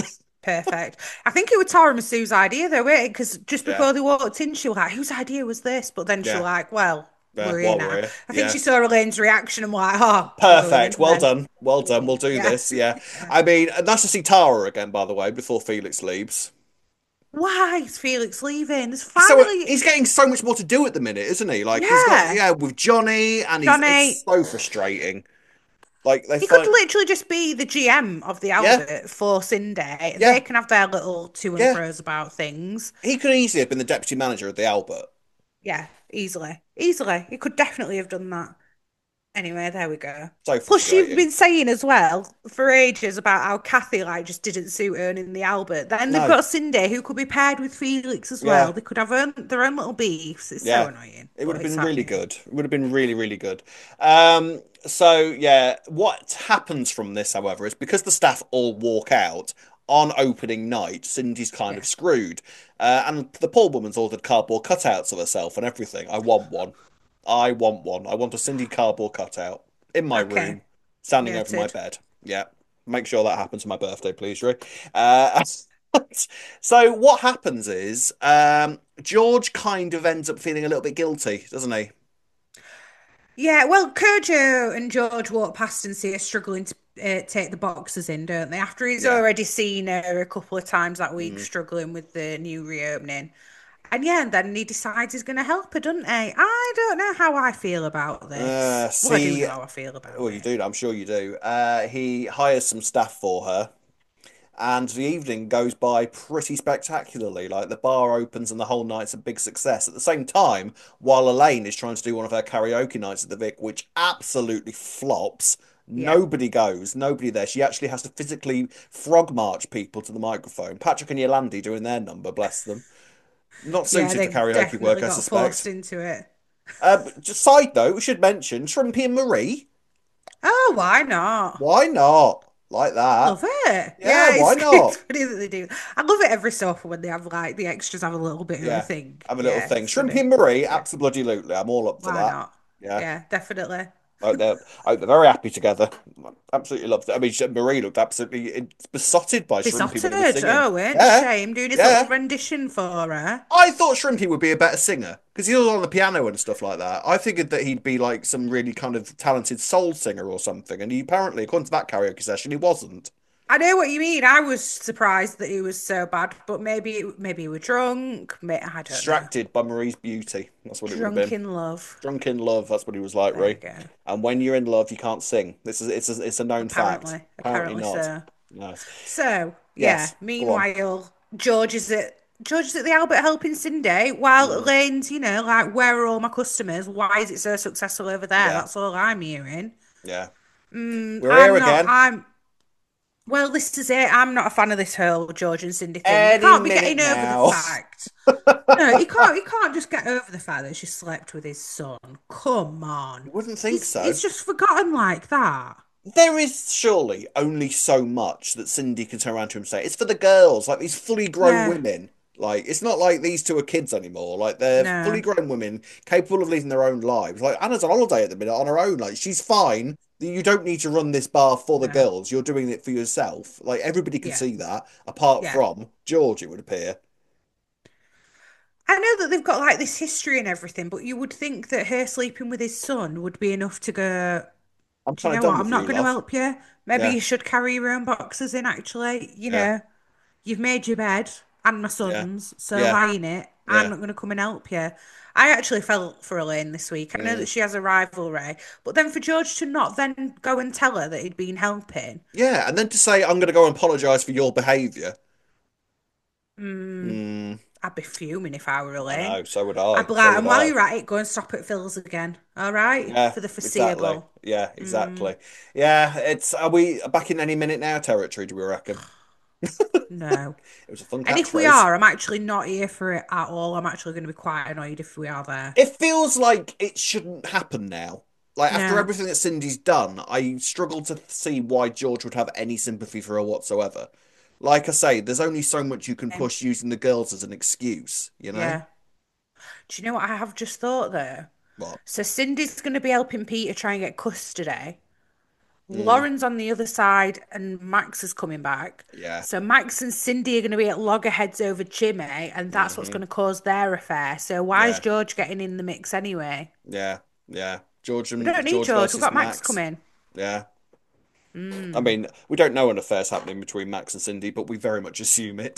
Perfect. I think it was Tara Masu's idea though, weren't it? Because just Yeah, before they walked in, she was like, "Whose idea was this?" But then she was yeah, like, "Well, yeah. we're here While now." we're here, I think yeah. she saw Elaine's reaction and was like, "Oh, I'm going in Perfect. Well then." done. Well done. We'll do Yeah. this. Yeah. Yeah. I mean, nice to see Tara again, by the way, before Felix leaves. Why is Felix leaving? There's So finally, he's getting so much more to do at the minute, isn't he? Like he's got yeah, yeah with Johnny, and he's it's Johnny. so frustrating. Like they He could find literally just be the G M of the yeah, Albert for Cindy. yeah, They can have their little to and yeah. fro's about things. He could easily have been the deputy manager of the Albert. Yeah, easily. Easily. He could definitely have done that. Anyway, there we go. So Plus, you've frustrating. been saying as well for ages about how Kathy like just didn't suit earning the Albert. Then they've No. got Cindy who could be paired with Felix as Yeah, well. They could have own, their own little beefs. It's so yeah. annoying, It would but have it's been really happening. good. It would have been really, really good. Um, so yeah, what happens from this, however, is because the staff all walk out on opening night, Cindy's kind of Yeah. screwed. Uh, and the poor woman's ordered cardboard cutouts of herself and everything. I want one. I want one. I want a Cindy cardboard cutout in my Okay. room, standing over my Noted. bed. Yeah. Make sure that happens for my birthday, please, Rick. Uh, so what happens is um, George kind of ends up feeling a little bit guilty, doesn't he? Yeah, well, Kojo and George walk past and see her struggling to uh, take the boxes in, don't they? After he's Yeah. already seen her a couple of times that week Mm. struggling with the new reopening. And yeah, and then he decides he's going to help her, doesn't he? I don't know how I feel about Uh, this. Well, I do see, know how I feel about well, you it. do. I'm sure you do. Uh, he hires some staff for her, and the evening goes by pretty spectacularly. Like the bar opens and the whole night's a big success. At the same time, while Elaine is trying to do one of her karaoke nights at the Vic, which absolutely flops. Yeah. Nobody goes, nobody there. She actually has to physically frog march people to the microphone. Patrick and Yolandi doing their number, bless them. Not Yeah, suited for they karaoke definitely work, I got forced suspect. into it. Uh, but just side note, we should mention Shrimpy and Marie. Oh, why not? Why not? Like that. Love it. Yeah, Yeah, why it's, not? it's funny that they do. I love it every so often when they have like the extras have a little bit of a Yeah, thing. have a little Yeah, thing. it's Shrimpy funny. and Marie, Yeah, absolutely. I'm all up for why that. not? Yeah. Yeah, definitely. I hope they're, I hope they're very happy together. Absolutely loved it. I mean, Sh- Marie looked absolutely besotted by Shrimpy when he was Besotted. singing. Oh, weren't Yeah, shame doing his yeah. little rendition for her. I thought Shrimpy would be a better singer because he was on the piano and stuff like that. I figured that he'd be like some really kind of talented soul singer or something, and he apparently, according to that karaoke session, he wasn't. I know what you mean. I was surprised that he was so bad, but maybe maybe he was drunk. May I don't know. Distracted by Marie's beauty. That's what it would have Drunk been. in love. Drunk in love. That's what he was like, There you Ray. go. And when you're in love, you can't sing. This is it's a, it's a known fact. Apparently, Apparently apparently not. so. Nice. So yeah. Yes. Go on. Meanwhile, George is at George is at the Albert helping Cindy, while Mm. Elaine's, you know, like, where are all my customers? Why is it so successful over there? Yeah. That's all I'm hearing. Yeah. Mm, We're I'm here not. again. I'm. Well, this is it. I'm not a fan of this whole George and Cindy thing. Any He can't be minute getting over now. the fact. No, he can't. He can't just get over the fact that she slept with his son. Come on. You wouldn't think He's, so. he's just forgotten like that. There is surely only so much that Cindy can turn around to him and say, it's for the girls, like these fully grown Yeah. women. Like, it's not like these two are kids anymore. Like, they're No. fully grown women capable of leading their own lives. Like, Anna's on holiday at the minute on her own. Like, she's fine. You don't need to run this bar for the No. girls. You're doing it for yourself. Like, everybody can Yeah. see that, apart Yeah. from George, it would appear. I know that they've got like this history and everything, but you would think that her sleeping with his son would be enough to go, I'm do you kind of know done what? with I'm not you, going to love. help you. Maybe Yeah. you should carry your own boxes in, actually. You Yeah. know, you've made your bed and my Yeah. son's, so Yeah. lie in it. Yeah. I'm not going to come and help you. I actually felt for Elaine this week. I know Mm. that she has a rivalry, but then for George to not then go and tell her that he'd been helping, Yeah, and then to say, I'm going to go and apologise for your behaviour. mm, Mm, I'd be fuming if I were I Elaine. know, so would I. I'd be So like, would and while I. you're at it, go and stop at Phil's again. All right? Yeah, For the exactly. foreseeable. Yeah, Mm, exactly. Yeah, it's are we back in any minute now territory, do we reckon? no. It was a fun And if we catchphrase. are, I'm actually not here for it at all. I'm actually going to be quite annoyed if we are there. It feels like it shouldn't happen now. Like after No. everything that Cindy's done, I struggle to see why George would have any sympathy for her whatsoever. Like I say, there's only so much you can Same. push using the girls as an excuse, you know? Yeah. Do you know what I have just thought though? What? So Cindy's going to be helping Peter try and get custody. Lauren's on the other side and Max is coming back. Yeah. So Max and Cindy are going to be at loggerheads over Jimmy, and that's what's Mhm. going to cause their affair. So why is Yeah. George getting in the mix anyway? Yeah, yeah. George and We don't need George George. versus We've got Max Max. coming. Yeah. Mm. I mean, we don't know an affair's happening between Max and Cindy, but we very much assume it.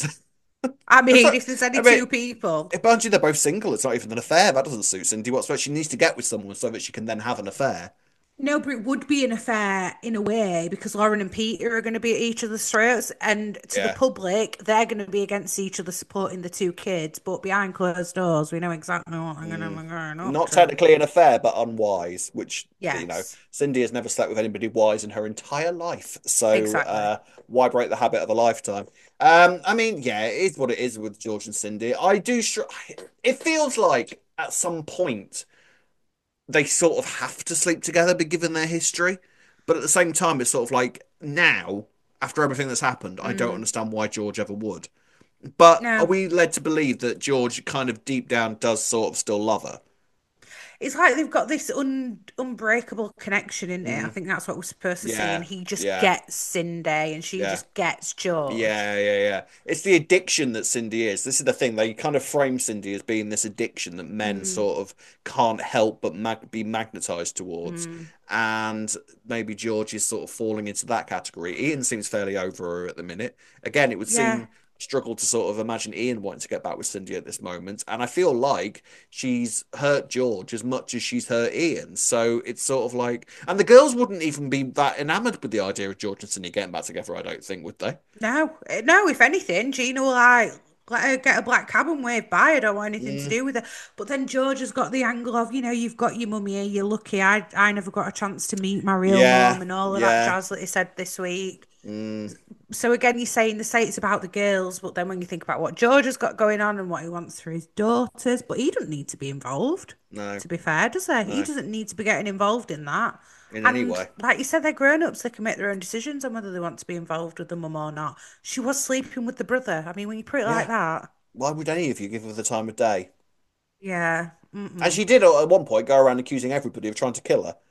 I It's mean, not- if there's any I mean, two people. If Bungie, they're both single, it's not even an affair. That doesn't suit Cindy whatsoever. She needs to get with someone so that she can then have an affair. No, but it would be an affair in a way because Lauren and Peter are going to be at each other's throats, and to Yeah. the public, they're going to be against each other supporting the two kids. But behind closed doors, we know exactly what they're going to be going up Not to. technically an affair, but unwise, which, you know, Yes. Cindy has never slept with anybody wise in her entire life. So Exactly. uh, why break the habit of a lifetime? Um, I mean, yeah, it is what it is with George and Cindy. I do, str- it feels like at some point they sort of have to sleep together, be given their history. But at the same time, it's sort of like now, after everything that's happened, I don't Mm. understand why George ever would. But No. are we led to believe that George kind of deep down does sort of still love her? It's like they've got this un unbreakable connection in it. I think that's what we're supposed to see, Yeah, and he just yeah. gets Cindy, and she Yeah. just gets George. Yeah, yeah, yeah. It's the addiction that Cindy is. This is the thing. They kind of frame Cindy as being this addiction that men Mm. sort of can't help but mag be magnetized towards. Mm. And maybe George is sort of falling into that category. Ian seems fairly over her at the minute. Again, it would Yeah. seem struggle to sort of imagine Ian wanting to get back with Cindy at this moment. And I feel like she's hurt George as much as she's hurt Ian. So it's sort of like, and the girls wouldn't even be that enamored with the idea of George and Cindy getting back together, I don't think, would they? No, eh, no. If anything, Gina will like let her get a black cab and wave by. I don't want anything to Mm. do with it. But then George has got the angle of, you know, you've got your mummy here, you're lucky. I I never got a chance to meet my real Yeah, mum and all of yeah. that jazz that he said this week. Mm. So again, you're saying they say it's about the girls, but then when you think about what George has got going on and what he wants for his daughters, but he doesn't need to be involved. No, To be fair, does he? He No. doesn't need to be getting involved in that. in And any way. like you said, they're grown ups. They can make their own decisions on whether they want to be involved with the mum or not. She was sleeping with the brother. I mean, when you put it like that, Why would any of you give her the time of day? yeah. And Mm-mm. she did at one point go around accusing everybody of trying to kill her.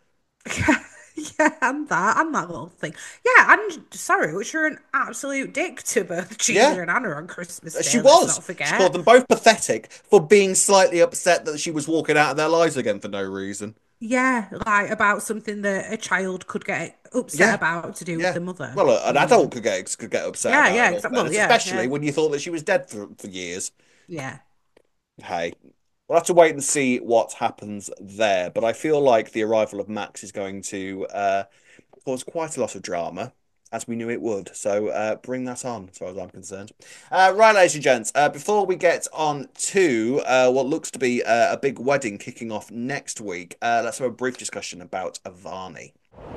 Yeah, and that, and that little thing. Yeah, and sorry, which you're an absolute dick to both Gina Yeah. and Anna on Christmas Day. She let's was. not She forget. called them both pathetic for being slightly upset that she was walking out of their lives again for no reason. Yeah, like about something that a child could get upset Yeah. about to do Yeah. with the mother. Well, an Mm. adult could get could get upset Yeah, about yeah, it, in all exa- well, fairness, yeah, especially yeah. when you thought that she was dead for, for years. Yeah. Hey, we'll have to wait and see what happens there. But I feel like the arrival of Max is going to uh, cause quite a lot of drama, as we knew it would. So uh, bring that on, as far as I'm concerned. Uh, right, ladies and gents, uh, before we get on to uh, what looks to be uh, a big wedding kicking off next week, uh, let's have a brief discussion about Avani.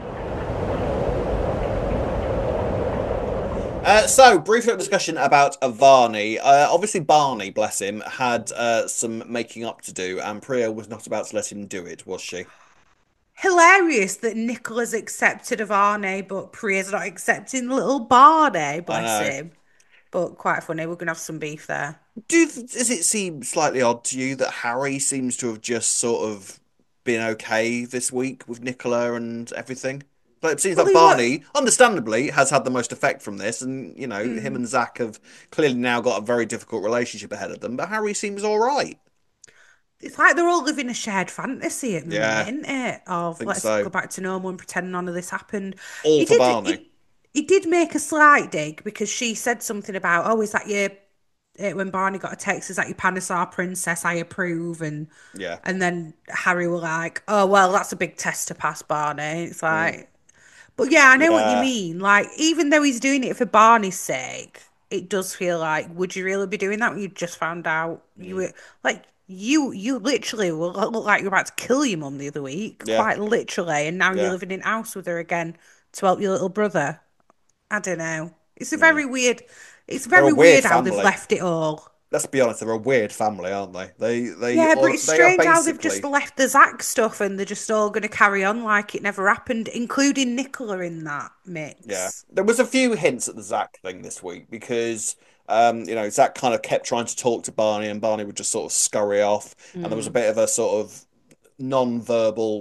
Uh, so, brief little discussion about Avani. Uh, obviously, Barney, bless him, had uh, some making up to do, and Priya was not about to let him do it, was she? Hilarious that Nicola's accepted of Arne, but Priya's not accepting little Barney, bless know. him. But quite funny, we're going to have some beef there. Do does it seem slightly odd to you that Harry seems to have just sort of been okay this week with Nicola and everything? But it seems Well, like he wa- Barney, understandably, has had the most effect from this, and you know, Mm. him and Zach have clearly now got a very difficult relationship ahead of them. But Harry seems all right. It's like they're all living a shared fantasy at the Yeah, minute, isn't it? Of think let's so. go back to normal and pretend none of this happened. All He for did, Barney. he, he did make a slight dig because she said something about, oh, is that your, eh, when Barney got a text, is that your Panisar princess? I approve. And Yeah. and then Harry were like, oh, well, that's a big test to pass, Barney. It's like, but yeah, I know what you Yeah. mean. Like, even though he's doing it for Barney's sake, it does feel like, would you really be doing that when you just found out you were like you you literally will look look like you're about to kill your mum the other week, Yeah. quite literally, and now Yeah. you're living in house with her again to help your little brother. I don't know. It's a very weird. It's They're a very weird weird how they've family. left it all. Let's be honest, they're a weird family, aren't they? They they Yeah, but are, it's they are strange how they've just basically left the Zach stuff and they're just all going to carry on like it never happened, including Nicola in that mix. yeah. There was a few hints at the Zach thing this week because um, you know, Zach kind of kept trying to talk to Barney and Barney would just sort of scurry off, and there was a Mm. bit of a sort of non-verbal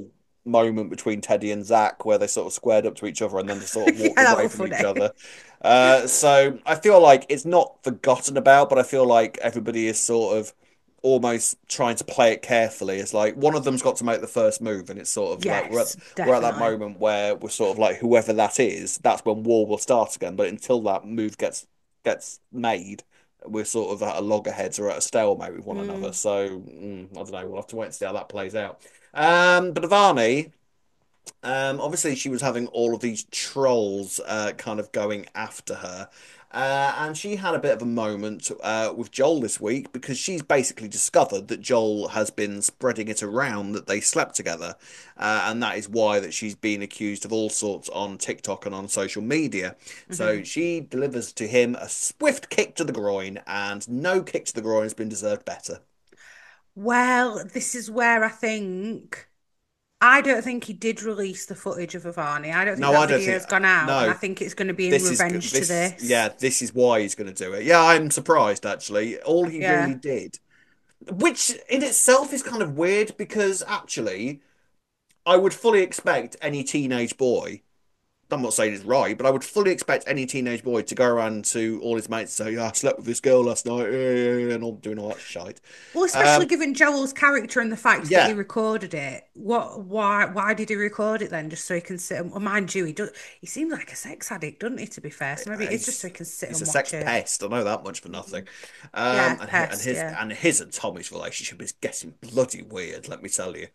moment between Teddy and Zach where they sort of squared up to each other and then just sort of walked Yeah, that away was from each funny. other. Uh, so I feel like it's not forgotten about, but I feel like everybody is sort of almost trying to play it carefully. It's like one of them's got to make the first move, and it's sort of like we're at, Yes, we're at that definitely. moment where we're sort of like whoever that is, that's when war will start again. But until that move gets gets made, we're sort of at a loggerheads or at a stalemate with one another. So mm, I don't know. We'll have to wait and see how that plays out. Um, but Avani, um, obviously she was having all of these trolls uh, kind of going after her. Uh, and she had a bit of a moment uh, with Joel this week because she's basically discovered that Joel has been spreading it around that they slept together. Uh, and that is why that she's been accused of all sorts on TikTok and on social media. So she delivers to him a swift kick to the groin, and no kick to the groin has been deserved better. Well, this is where I think I don't think he did release the footage of Avani. I don't think No, that I don't video's think. gone out, and No, I think it's going to be in this is revenge to this. this. Yeah, this is why he's going to do it. Yeah, I'm surprised actually. All he Yeah. really did, which in itself is kind of weird because actually, I would fully expect any teenage boy. I'm not saying it's right, but I would fully expect any teenage boy to go around to all his mates and say, "Yeah, I slept with this girl last night," and all doing all that shit. Well, especially Um, given Joel's character and the fact that he yeah, recorded it. What? Why? Why did he record it then? Just so he can sit and, well, mind you, he does. He seems like a sex addict, doesn't he? To be fair, so maybe it's just so he can sit he's a and sex watch it. pest. I know that much for nothing. Yeah, Um, and, hi- and pest. his Yeah, and his and Tommy's relationship is getting bloody weird. Let me tell you.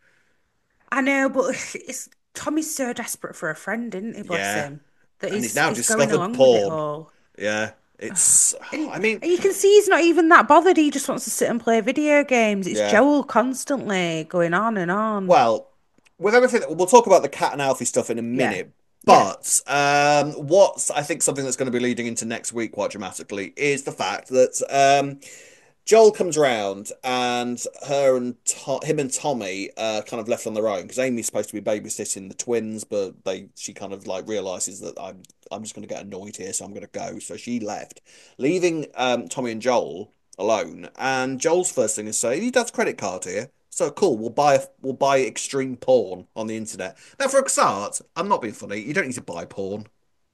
I know, but it's Tommy's so desperate for a friend, isn't he? Bless Yeah, him. That and he's he's now he's going discovered along with it porn. all. Yeah, it's. And, I mean, and you can see he's not even that bothered. He just wants to sit and play video games. It's yeah. Joel constantly going on and on. Well, with everything, we'll talk about the Cat and Alfie stuff in a Yeah, minute. yeah. But um, what's I think something that's going to be leading into next week quite dramatically is the fact that um, Joel comes round and her and to him and Tommy are kind of left on their own because Amy's supposed to be babysitting the twins, but they she kind of like realizes that I'm I'm just going to get annoyed here, so I'm going to go. So she left, leaving um, Tommy and Joel alone. And Joel's first thing is say, "Your dad's credit card here." So cool, we'll buy we'll buy extreme porn on the internet. Now, for a start, I'm not being funny. You don't need to buy porn.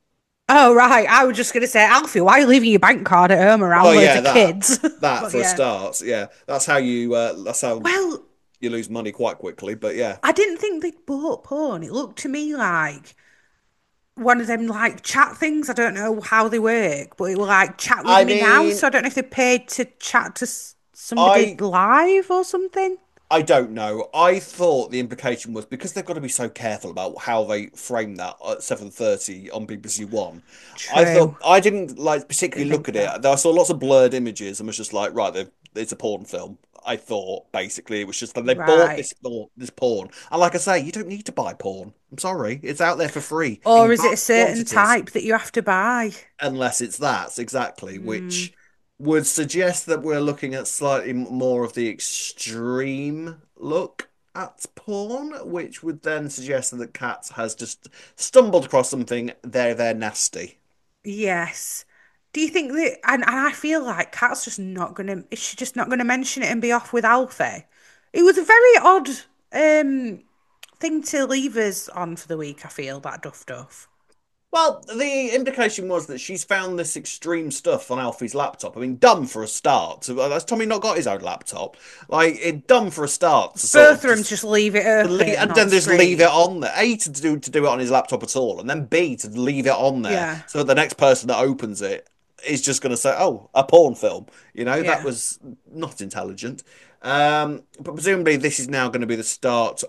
Oh, right. I was just going to say, Alfie, why are you leaving your bank card at home around Oh loads yeah, of that kids? that But for a yeah. start. Yeah, that's how you uh, that's how Well, you lose money quite quickly. But yeah, I didn't think they'd bought porn. It looked to me like one of them like chat things. I don't know how they work, but it were like chat with I me now. mean, So I don't know if they paid to chat to s- somebody I live or something. I don't know. I thought the implication was because they've got to be so careful about how they frame that at seven thirty on B B C One. I thought True. I didn't like particularly Didn't look think at that. it. I saw lots of blurred images and was just like, right, they've- it's a porn film. I thought basically it was just that they bought Right. this por- this porn, and like I say, you don't need to buy porn. I'm sorry, it's out there for free Or in is it a vast certain quantities. type that you have to buy? Unless it's that exactly, Mm, which would suggest that we're looking at slightly m- more of the extreme look at porn, which would then suggest that Kat has just stumbled across something very, very nasty. yes. Do you think that? And, and I feel like Kat's just not gonna. Is she just not gonna mention it and be off with Alfie? It was a very odd um thing to leave us on for the week. I feel that duff duff. Well, the implication was that she's found this extreme stuff on Alfie's laptop. I mean, dumb for a start. So, uh, Has Tommy not got his own laptop? Like, it dumb for a start to sort Both of of them just just leave it to leave, open and on then just leave it screen. on there. A to do to do it on his laptop at all, and then B to leave it on there Yeah, so that the next person that opens it is just going to say, "Oh, a porn film." You know, that yeah. was not intelligent. Um, but presumably, this is now going to be the start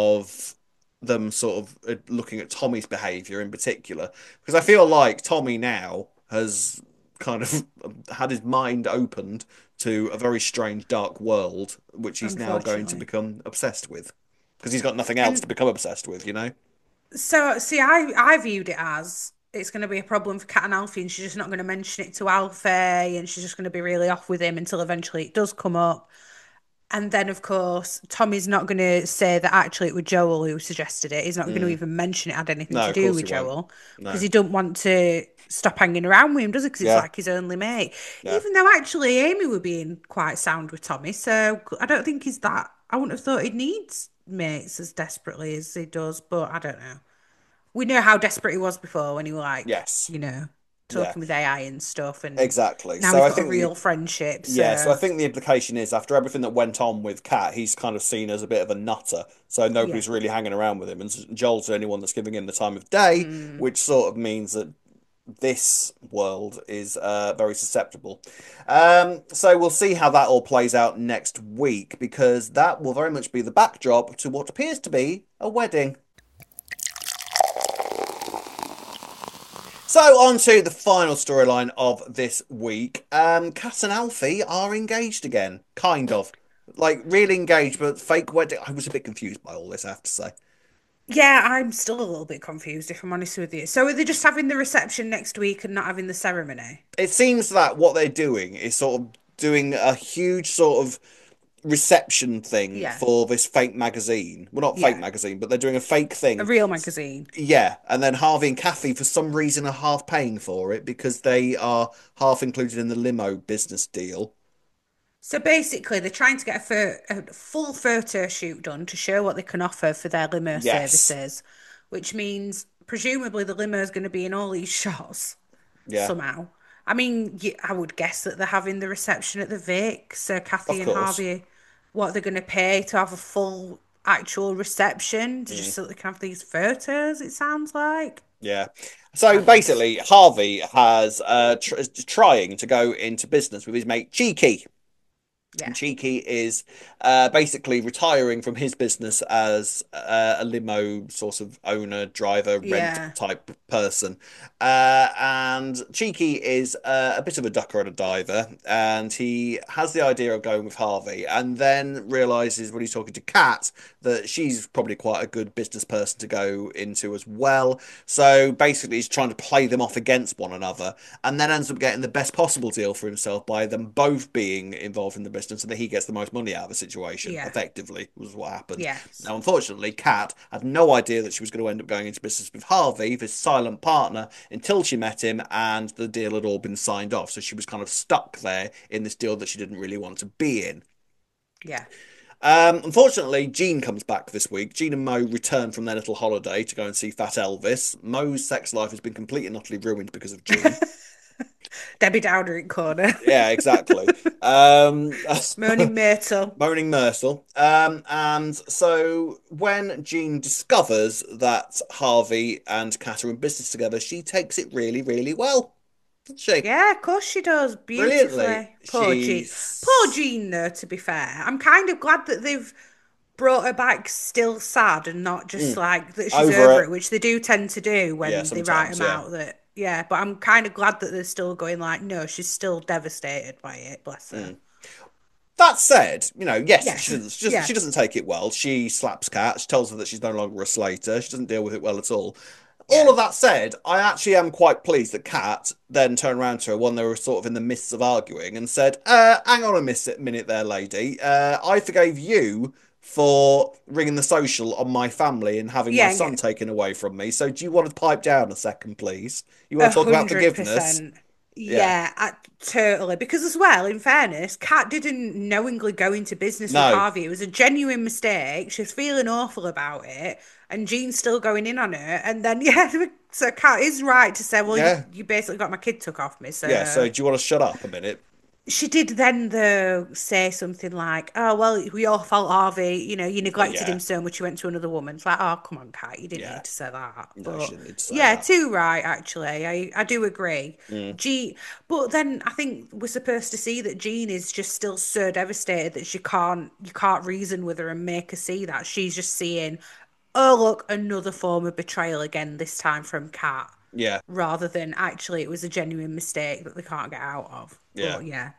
of them sort of uh, looking at Tommy's behaviour in particular, because I feel like Tommy now has kind of had his mind opened to a very strange, dark world, which he's now going to Unfortunately. become obsessed with, because he's got nothing else to And become obsessed with, you know? so, see, I I viewed it as it's going to be a problem for Kat and Alfie, and she's just not going to mention it to Alfie, and she's just going to be really off with him until eventually it does come up. And then, of course, Tommy's not going to say that actually it was Joel who suggested it. He's not going to Mm. even mention it had anything No, to of do course with he won't. Joel because No. he don't want to stop hanging around with him, does he? Because it's Yeah, like his only mate. yeah. Even though actually Amy were being quite sound with Tommy, so I don't think he's that. I wouldn't have thought he'd need mates as desperately as he does, but I don't know. We know how desperate he was before when he was like, Yes. you know, Yeah. talking with A I and stuff, and Exactly. now So he's I got think a the- real friendship. So. Yeah, so I think the implication is after everything that went on with Kat, he's kind of seen as a bit of a nutter. So nobody's Yeah. really hanging around with him. And Joel's the only one that's giving him the time of day, Mm. which sort of means that this world is uh, very susceptible. Um, so we'll see how that all plays out next week, because that will very much be the backdrop to what appears to be a wedding. So on to the final storyline of this week. Um, Kat and Alfie are engaged again, kind of. Like, really engaged, but fake wedding. I was a bit confused by all this, I have to say. Yeah, I'm still a little bit confused, if I'm honest with you. So are they just having the reception next week and not having the ceremony? It seems that what they're doing is sort of doing a huge sort of reception thing Yeah. for this fake magazine. Well, not Yeah. fake magazine, but they're doing a fake thing. A real magazine. Yeah, and then Harvey and Kathy, for some reason, are half paying for it because they are half included in the limo business deal. So basically, they're trying to get a, pho- a full photo shoot done to show what they can offer for their limo Yes. services, which means presumably the limo is going to be in all these shots Yeah. somehow. I mean, y- I would guess that they're having the reception at the Vic, so Kathy Of and course. Harvey, what they're going to pay to have a full actual reception, to Mm. just so they can have these photos, it sounds like. Yeah. So basically, Harvey has uh tr is trying to go into business with his mate Cheeky. Yeah. And Cheeky is uh, basically retiring from his business as uh, a limo sort of owner, driver, rent Yeah. type person. Uh, and Cheeky is uh, a bit of a ducker and a diver, and he has the idea of going with Harvey, and then realizes when he's talking to Kat that she's probably quite a good business person to go into as well. So basically, he's trying to play them off against one another, and then ends up getting the best possible deal for himself by them both being involved in the business, so that he gets the most money out of the situation. Yeah. Effectively, was what happened. Yes. Now, unfortunately, Kat had no idea that she was going to end up going into business with Harvey, this silent partner, until she met him, and the deal had all been signed off. So she was kind of stuck there in this deal that she didn't really want to be in. Yeah. Um, unfortunately, Jean comes back this week. Jean and Mo return from their little holiday to go and see Fat Elvis. Mo's sex life has been completely and utterly ruined because of Jean. Debbie Downer in corner. Yeah, exactly. Um, Moaning Myrtle. Moaning Myrtle. Um, and so when Jean discovers that Harvey and Kat are in business together, she takes it really, really well. Doesn't she? Yeah, of course she does. Beautifully. Brilliantly. Poor Jean. She's- Poor Jean, though, to be fair. I'm kind of glad that they've brought her back still sad and not just Mm. like that she's Over over, it. it, which they do tend to do when Yeah, they write sometimes, them yeah. out. That yeah, but I'm kind of glad that they're still going like, no, she's still devastated by it. Bless her. Mm. That said, you know, yes, Yeah. she, doesn't, she, doesn't, Yeah. she doesn't take it well. She slaps Kat. She tells her that she's no longer a Slater. She doesn't deal with it well at all. All of that said, I actually am quite pleased that Kat then turned around to her when they were sort of in the midst of arguing and said, uh, hang on a mis- minute there, lady. Uh, I forgave you for ringing the social on my family and having Yeah, my son yeah. taken away from me. So do you want to pipe down a second, please? You A want to talk about hundred forgiveness? percent. Yeah, I, totally. Because as well, in fairness, Kat didn't knowingly go into business No. with Harvey. It was a genuine mistake. She's feeling awful about it, and Jean's still going in on her. And then yeah, so Kat is right to say, "Well, Yeah. you, you basically got my kid took off me." So Yeah, so do you want to shut up a minute? she did then though say something like, "Oh well, we all fault Harvey. You know, you neglected Yeah. him so much. You went to another woman." It's like, "Oh come on, Kat, you didn't Yeah. need to say that." No, But she didn't need to say yeah, that. too right. Actually, I I do agree. Mm. G, but then I think we're supposed to see that Jean is just still so devastated that she can't you can't reason with her and make her see that. She's just seeing, oh look, another form of betrayal again. This time from Kat. Yeah. Rather than actually it was a genuine mistake that they can't get out of. Yeah. But yeah.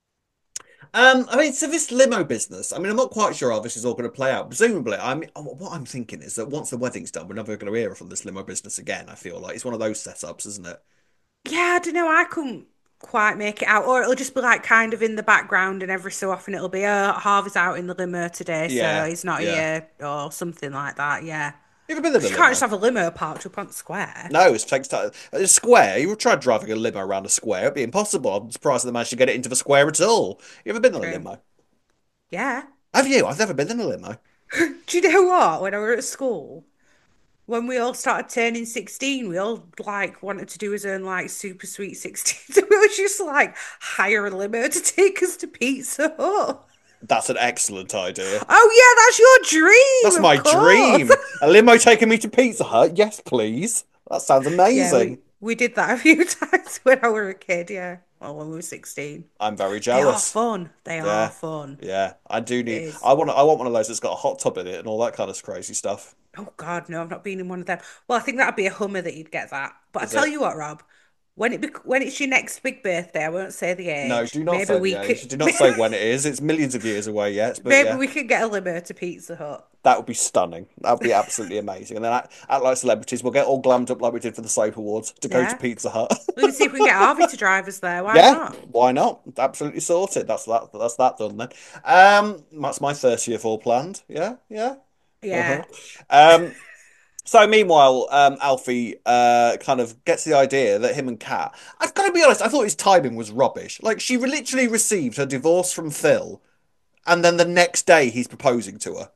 Um, I mean, so this limo business, I mean, I'm not quite sure how this is all going to play out. Presumably, I mean, what I'm thinking is that once the wedding's done, we're never going to hear from this limo business again, I feel like. It's one of those setups, isn't it? Yeah, I don't know. I couldn't quite make it out. Or it'll just be like kind of in the background, and every so often it'll be, oh, Harvey's out in the limo today, Yeah, so he's not yeah. here, or something like that. Yeah. You ever been in a You limo? can't just have a limo parked up on the square. No, it takes time. A square, you would try driving a limo around a square, it'd be impossible. I'm surprised they managed to get it into the square at all. You ever been in a True. limo? Yeah. Have you? I've never been in a limo. Do you know what? When I were at school, when we all started turning sixteen, we all like wanted to do his own like super sweet sixteen. So we was just like hire a limo to take us to Pizza Hut. That's an excellent idea. Oh yeah, that's your dream. That's of my course. dream. A limo taking me to Pizza Hut? Yes, please. That sounds Yeah, amazing. we, we did that a few times when I were a kid, yeah. Well, when we were sixteen. I'm very They are jealous. fun. They Yeah. are fun. Yeah, I do It need. is. I want. I want one of those that's got a hot tub in it and all that kind of crazy stuff. Oh God, no, I've not been in one of them. Well, I think that'd be a Hummer that you'd get that. But I Is tell it? you what, Rob, when it bec when it's your next big birthday, I won't say the No, age. do not Maybe say we the could age. Do not say when it is. It's millions of years away yet. But maybe yeah, we could get a limo to Pizza Hut. that would be stunning. That would be absolutely amazing. And then act, act like celebrities. We'll get all glammed up like we did for the Soap Awards to go to Yeah. Pizza Hut. We can see if we can get Harvey to drive us there. Why Yeah, not? why not? Absolutely sorted. That's that. That's that done then. Um, that's my thirtieth all planned. Yeah, yeah. Yeah. Uh-huh. Um, so meanwhile, um, Alfie uh kind of gets the idea that him and Kat. I've got to be honest. I thought his timing was rubbish. Like she re- literally received her divorce from Phil, and then the next day he's proposing to her.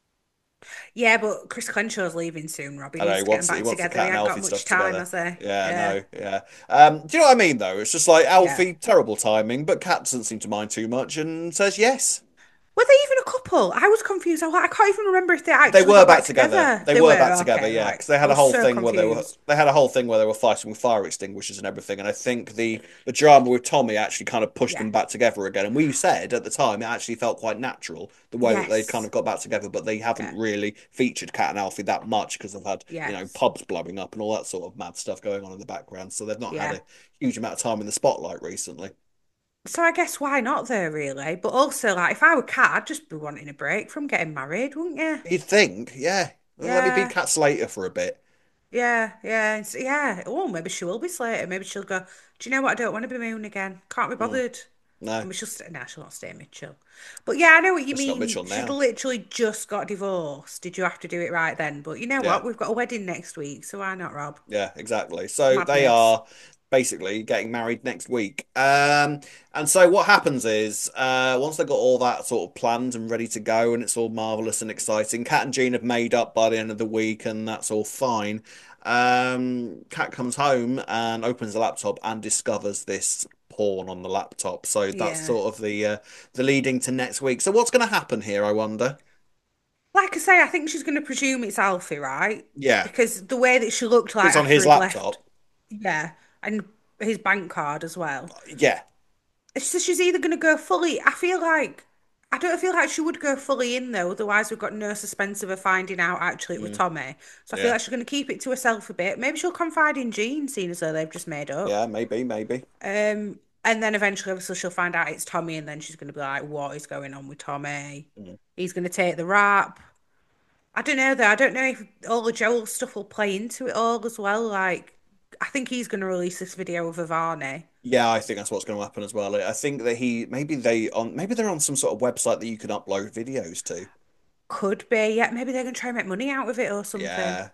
Yeah, but Chris Clenshaw's leaving soon, Rob. He I know needs he to get wants them he back wants the together. Cat He and ain't Alfie got stuff much time, together. has he? Yeah, Yeah. no, yeah. Um, do you know what I mean though? It's just like Yeah. Alfie, terrible timing, but Kat doesn't seem to mind too much and says yes. Were they even a couple? I was confused. I, was like, I can't even remember if they They actually were got back back together. They, They were were, back together, okay, yeah, right. because they I had a was whole so thing where they were confused. they had a whole thing where they were fighting with fire extinguishers and everything. And I think the the drama with Tommy actually kind of pushed Yeah. them back together again. And we said at the time it actually felt quite natural the way that they Yes. kind of got back together, but they haven't Yeah. really featured Cat and Alfie that much because they've had you know Yes. pubs blowing up and all that sort of mad stuff going on in the background. So they've not had Yeah. a huge amount of time in the spotlight recently. So I guess why not though, really? But also, like, if I were Kat, I'd just be wanting a break from getting married, wouldn't you? You'd think, yeah. Well, let me be Yeah, Cat Slater for a bit. yeah, yeah, it's- yeah. Oh, maybe she will be Slater. Maybe she'll go, do you know what? I don't want to be Moon again. Can't be bothered. I No, mean, she'll stay. Nah, she'll not stay Mitchell. But yeah, I know what you it's not mean. Mitchell She'd now. literally just got divorced. Did you have to do it right then? But you know Yeah. what? We've got a wedding next week, so why not, Rob? Yeah, exactly. So they Madness. are basically getting married next week. Um, and so what happens is, uh, once they've got all that sort of planned and ready to go, and it's all marvelous and exciting, Kat and Jean have made up by the end of the week, and that's all fine. Um, Kat comes home and opens the laptop and discovers this porn on the laptop. So that's Yeah. sort of the uh, the leading to next week. So what's going to happen here, I wonder? Like I say, I think she's going to presume it's Alfie, right? Yeah, Because the way that she looked like it's on after his he'd left, laptop. yeah, and his bank card as well. Yeah, So she's either going to go fully. I feel like I don't feel like she would go fully in though. Otherwise, we've got no suspense of her finding out actually it was Tommy. So I feel yeah, like she's going to keep it to herself a bit. Maybe she'll confide in Jean, seeing as though they've just made up. yeah, maybe, maybe. Um, and then eventually, obviously, she'll find out it's Tommy, and then she's going to be like, "What is going on with Tommy? Mm. He's going to take the rap." I don't know though. I don't know if all the Joel stuff will play into it all as well. Like, I think he's going to release this video of Ivani. Yeah, I think that's what's going to happen as well. I think that he maybe they on maybe they're on some sort of website that you can upload videos to. Could be, yeah. Maybe they're going to try and make money out of it or something. Yeah.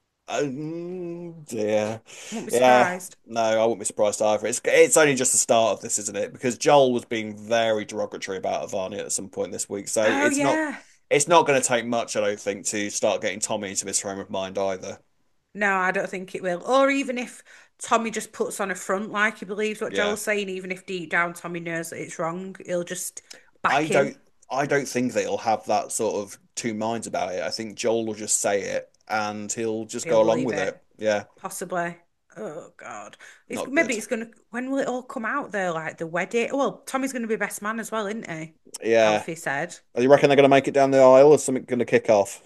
Oh dear. Won't be Yeah. surprised. No, I wouldn't be surprised either. It's it's only just the start of this, isn't it? Because Joel was being very derogatory about Ivani at some point this week. So Oh it's not yeah. it's not going to take much, I don't think, to start getting Tommy into this frame of mind either. No, I don't think it will. Or even if Tommy just puts on a front like he believes what Yeah. Joel's saying, even if deep down Tommy knows that it's wrong, he'll just back I him. don't I don't think that he'll have that sort of two minds about it. I think Joel will just say it and he'll just He'll go along believe with it. it. Yeah, Possibly. Oh God. It's not maybe good. it's gonna when will it all come out though? Like the wedding. Well, Tommy's gonna be best man as well, isn't he? Yeah. Alfie said. You reckon they're going to make it down the aisle or something going to kick off?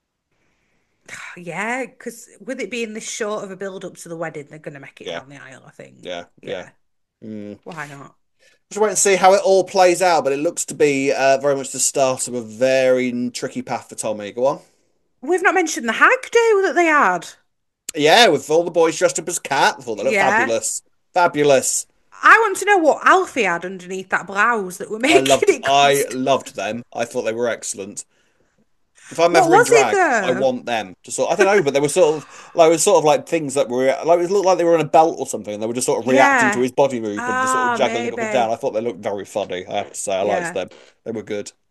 Yeah, because with it being this short of a build up to the wedding, they're gonna make it Yeah. down the aisle, I think. Yeah, yeah. Yeah. Mm. Why not? Just wait and see how it all plays out, but it looks to be uh, very much the start of a very tricky path for Tommy. Go on. We've not mentioned the hag do that they had. Yeah, with all the boys dressed up as Cat. I thought they looked Yeah. fabulous. Fabulous. I want to know what Alfie had underneath that blouse that were I making loved it I cost. loved them. I thought they were excellent. If I'm What ever in was it drag, I though? want them. Just sort, I don't know, but they were sort of like it was sort of like things that were like it looked like they were on a belt or something, and they were just sort of reacting to Yeah. his body movement, just sort Ah, of juggling up and down. maybe. I thought they looked very funny. I have to say, I liked Yeah. them. They were good.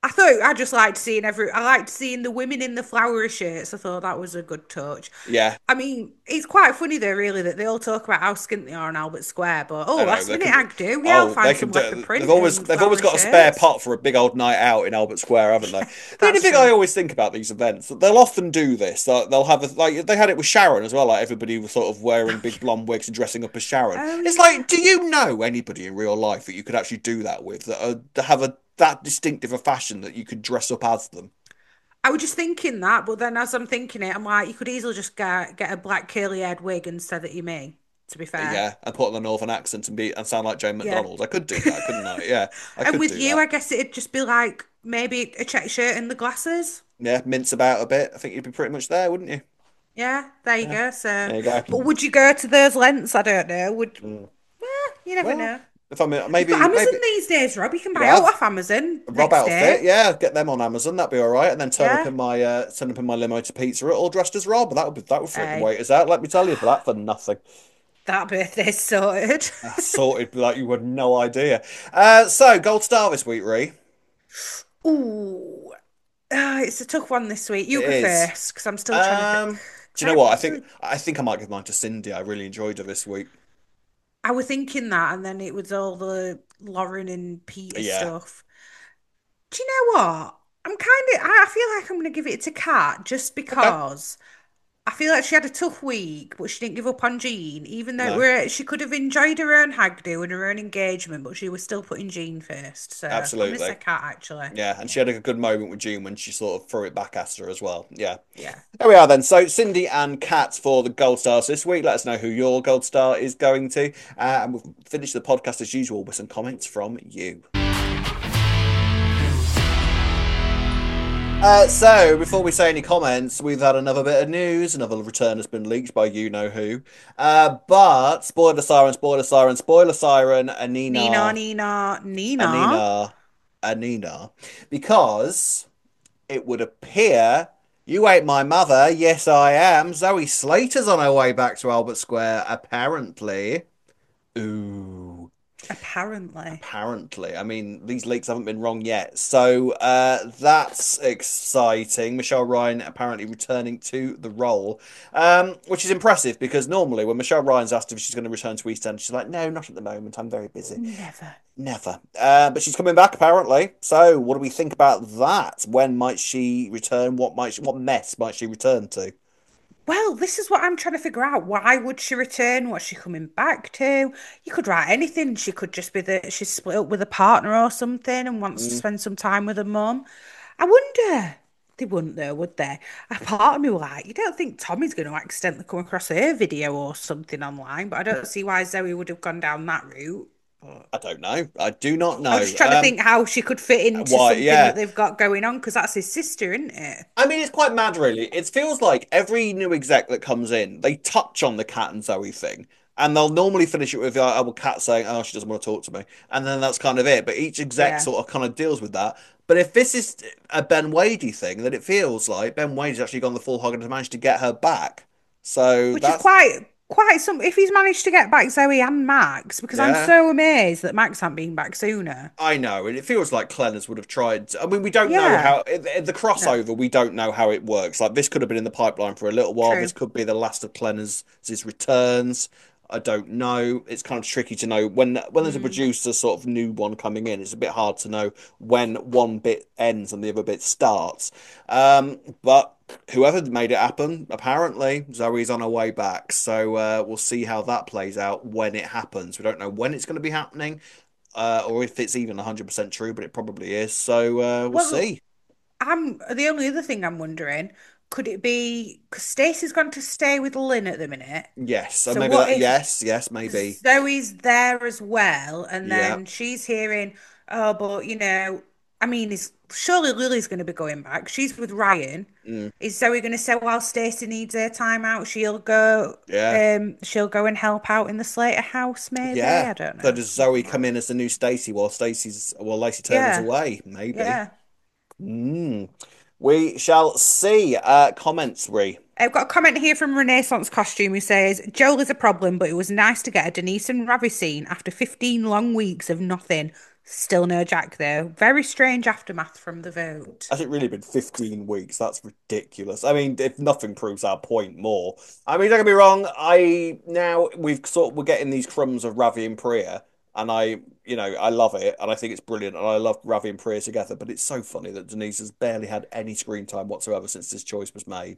I thought I just liked seeing every. I liked seeing the women in the flowery shirts. I thought that was a good touch. Yeah. I mean, it's quite funny though, really, that they all talk about how skint they are on Albert Square. But oh, I know, last they minute can- ag do. Yeah, I'll Oh, find they some can leopard do. print They've always and they've always got a flowery spare shirts. pot for a big old night out in Albert Square, haven't they? The only That's thing true. I always think about these events, they'll often do this. They'll, they'll have a, like they had it with Sharon as well. Like everybody was sort of wearing big blonde wigs and dressing up as Sharon. Oh, It's yeah. like, do you know anybody in real life that you could actually do that with? That, are, that have a that distinctive a fashion that you could dress up as them? I was just thinking that, but then as I'm thinking it, I'm like, you could easily just get get a black curly haired wig and say that you're me. To be fair, Yeah, and put on a northern accent and be and sound like Jane Yeah. McDonald. I could do that, couldn't I? Yeah, I and could with do you, that. I guess it'd just be like maybe a check shirt and the glasses. Yeah, mince about a bit. I think you'd be pretty much there, wouldn't you? Yeah, there you go. So, There you go. but would you go to those lengths? I don't know. Would Mm. well, you never Well, know. If I'm You've maybe got Amazon maybe these days, Rob. You can buy Yeah, out I've- off Amazon Rob next outfit, day. yeah, get them on Amazon. That'd be all right. And then turn up Yeah. in my uh, turn up in my limo to Pizza Hut, all dressed as Rob. That would be that would freaking Hey. wait us out. Let me tell you, for that for nothing. That birthday's sorted. Sorted like you had no idea. Uh, so gold star this week, Ree. Ooh, Ah, it's a tough one this week. You It go is. first because I'm still trying to Um, think. do you know what? I think I think I might give mine to Cindy. I really enjoyed her this week. I was thinking that, and then it was all the Lauren and Peter Yeah. stuff. Do you know what? I'm kind of. I I feel like I'm going to give it to Kat just because I feel like she had a tough week, but she didn't give up on Jean, even though No. we're, she could have enjoyed her own hag do and her own engagement, but she was still putting Jean first. So I'm going to Absolutely. say Kat, actually. Yeah, and she had a good moment with June when she sort of threw it back at her as well. Yeah. Yeah. There we are then. So Cindy and Kat for the gold stars this week. Let us know who your gold star is going to. Uh, and we'll finish the podcast as usual with some comments from you. Uh, so, before we say any comments, we've had another bit of news. Another return has been leaked by you know who. Uh, but, spoiler siren, spoiler siren, spoiler siren, Anina. Nina, Nina, Nina. Anina. Anina. Because it would appear you ain't my mother. Yes, I am. Zoe Slater's on her way back to Albert Square, apparently. Ooh. Apparently. Apparently. I mean, these leaks haven't been wrong yet. So uh, that's exciting. Michelle Ryan apparently returning to the role, um, which is impressive because normally when Michelle Ryan's asked if she's going to return to East End, she's like, no, not at the moment. I'm very busy. Never. Never. Uh, but she's coming back apparently. So what do we think about that? When might she return? What might she, what mess might she return to? Well, this is what I'm trying to figure out. Why would she return? What's she coming back to? You could write anything. She could just be that she's split up with a partner or something and wants to Mm. spend some time with her mum. I wonder. They wouldn't though, would they? A part of me was like, you don't think Tommy's going to accidentally come across her video or something online, but I don't see why Zoe would have gone down that route. I don't know. I do not know. I was just trying Um, to think how she could fit into why, something yeah. that they've got going on because that's his sister, isn't it? I mean, it's quite mad, really. It feels like every new exec that comes in, they touch on the Kat and Zoe thing, and they'll normally finish it with, uh, oh, well, Kat saying, oh, she doesn't want to talk to me, and then that's kind of it. But each exec Yeah. sort of kind of deals with that. But if this is a Ben Wadey thing, then it feels like Ben Wadey's actually gone the full hog and has managed to get her back. So Which that's is quite quite some if he's managed to get back Zoe and Max, because Yeah. I'm so amazed that Max hadn't been back sooner. I know, and it feels like Clenners would have tried. I mean, we don't know Yeah. how the the crossover. We don't know how it works. Like this could have been in the pipeline for a little while. True. This could be the last of Clenners' returns. I don't know. It's kind of tricky to know when when there's a Mm. producer sort of new one coming in. It's a bit hard to know when one bit ends and the other bit starts. Um, but whoever made it happen, apparently Zoe's on her way back. So uh, we'll see how that plays out when it happens. We don't know when it's going to be happening. Uh, or if it's even one hundred percent true, but it probably is. So uh, we'll Well, see. I'm the only other thing I'm wondering, could it be because Stacey's gone to stay with Lynn at the minute? Yes, so So maybe what that, if yes, yes, maybe. Zoe's there as well, and Yeah. then she's hearing, oh, but you know, I mean, is surely Lily's going to be going back? She's with Ryan. Mm. Is Zoe going to say while Stacey needs her time out, she'll go, Yeah. um, she'll go and help out in the Slater house? Maybe Yeah. I don't know. So does Zoe come in as the new Stacey while Stacey's while Lacey Turner's Yeah. away? Maybe. Yeah. Mm. We shall see. Uh, comments, Ree. I've got a comment here from Renaissance Costume who says, Joel is a problem, but it was nice to get a Denise and Ravi scene after fifteen long weeks of nothing. Still no Jack, though. Very strange aftermath from the vote. Has it really been fifteen weeks? That's ridiculous. I mean, if nothing proves our point more. I mean, don't get me wrong. I now we've sort we're getting these crumbs of Ravi and Priya, and I, you know, I love it, and I think it's brilliant, and I love Ravi and Priya together. But it's so funny that Denise has barely had any screen time whatsoever since this choice was made.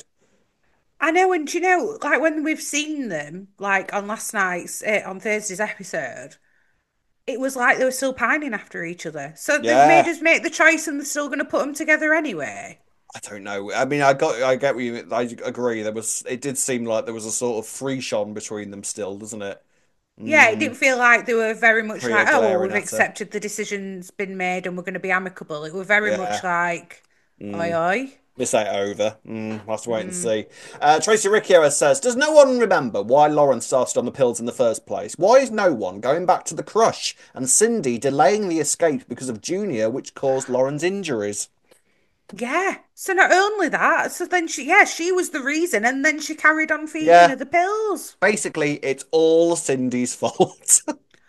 I know, and do you know, like when we've seen them, like on last night's, uh, on Thursday's episode, it was like they were still pining after each other. So Yeah. they've made us make the choice and they're still going to put them together anyway. I don't know. I mean, I got, I get what you. I agree. There was, it did seem like there was a sort of frisson between them still, doesn't it? Yeah, it Mm. didn't feel like they were very much Priya like, oh, well, glaring we've at her. accepted the decision's been made and we're going to be amicable. It was very Yeah. much like, Mm. oi, oi. Miss out over. Mm, we'll have to wait and see. Uh, Tracy Ricciero says, does no one remember why Lauren started on the pills in the first place? Why is no one going back to the crush and Cindy delaying the escape because of Junior, which caused Lauren's injuries? Yeah. So not only that, so then she, yeah, she was the reason, and then she carried on feeding Yeah. her the pills. Basically, it's all Cindy's fault.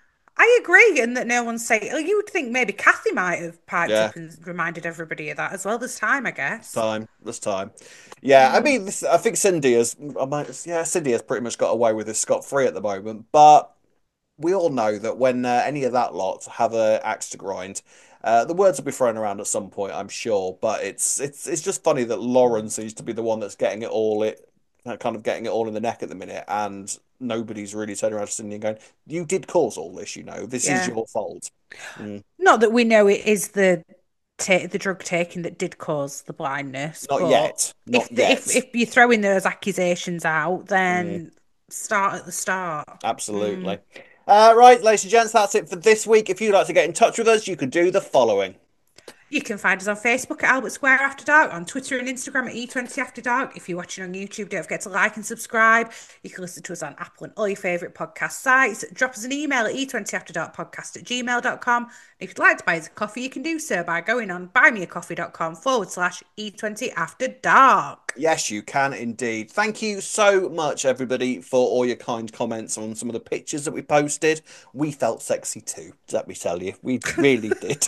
I agree, and that no one's saying. You would think maybe Kathy might have piped Yeah. up and reminded everybody of that as well. This time, I guess. time. This time. Yeah, I mean, this, I think Cindy has, I might, yeah, Cindy has pretty much got away with this scot-free at the moment, but we all know that when uh, any of that lot have a axe to grind, uh, the words will be thrown around at some point, I'm sure, but it's it's it's just funny that Lauren seems to be the one that's getting it all, it kind of getting it all in the neck at the minute, and nobody's really turning around to Cindy and going, you did cause all this, you know, this Yeah. is your fault. Mm. Not that we know it is the ta- the drug taking that did cause the blindness. Not but yet. Not if, the- yet. if if you're throwing those accusations out, then start at the start. Absolutely. Uh, right, ladies and gents, that's it for this week. If you'd like to get in touch with us, you could do the following. You can find us on Facebook at Albert Square After Dark, on Twitter and Instagram at E twenty After Dark. If you're watching on YouTube, don't forget to like and subscribe. You can listen to us on Apple and all your favourite podcast sites. Drop us an email at e twenty after dark podcast at gmail dot com. If you'd like to buy us a coffee, you can do so by going on buymeacoffee.com forward slash E20 After Dark. Yes, you can indeed. Thank you so much, everybody, for all your kind comments on some of the pictures that we posted. We felt sexy too, let me tell you. We really did.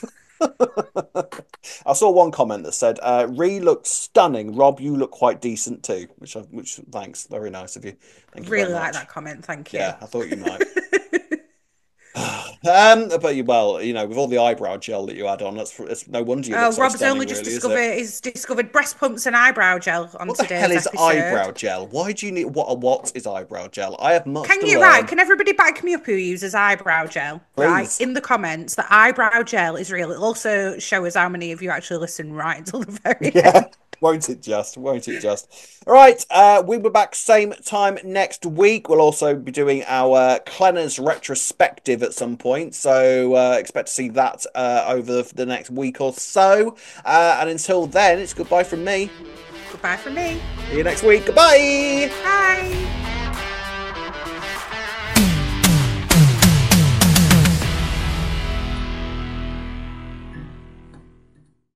I saw one comment that said, uh, Ree looked stunning. Rob, you look quite decent too. Which, I, which thanks. Very nice of you. Thank you Really very like much. that comment, thank you. Yeah, I thought you might. um, but you, well, you know, with all the eyebrow gel that you had on, that's it's no wonder you Oh, look so Rob's stunning, only just really, is discovered it? he's discovered breast pumps and eyebrow gel on What the today's hell is episode. eyebrow gel? Why do you need what? What is eyebrow gel? I have much Can to you learn. right? Can everybody back me up who uses eyebrow gel? Right Please. in the comments, that eyebrow gel is real. It'll also show us how many of you actually listen right until the very Yeah, end. won't it just? Won't it just? All right, uh, we'll be back same time next week. We'll also be doing our Clenners retrospective at some point, so uh, expect to see that uh, over the next week or so. Uh, and until then, it's goodbye from me. Goodbye from me. See you next week. Goodbye. Bye.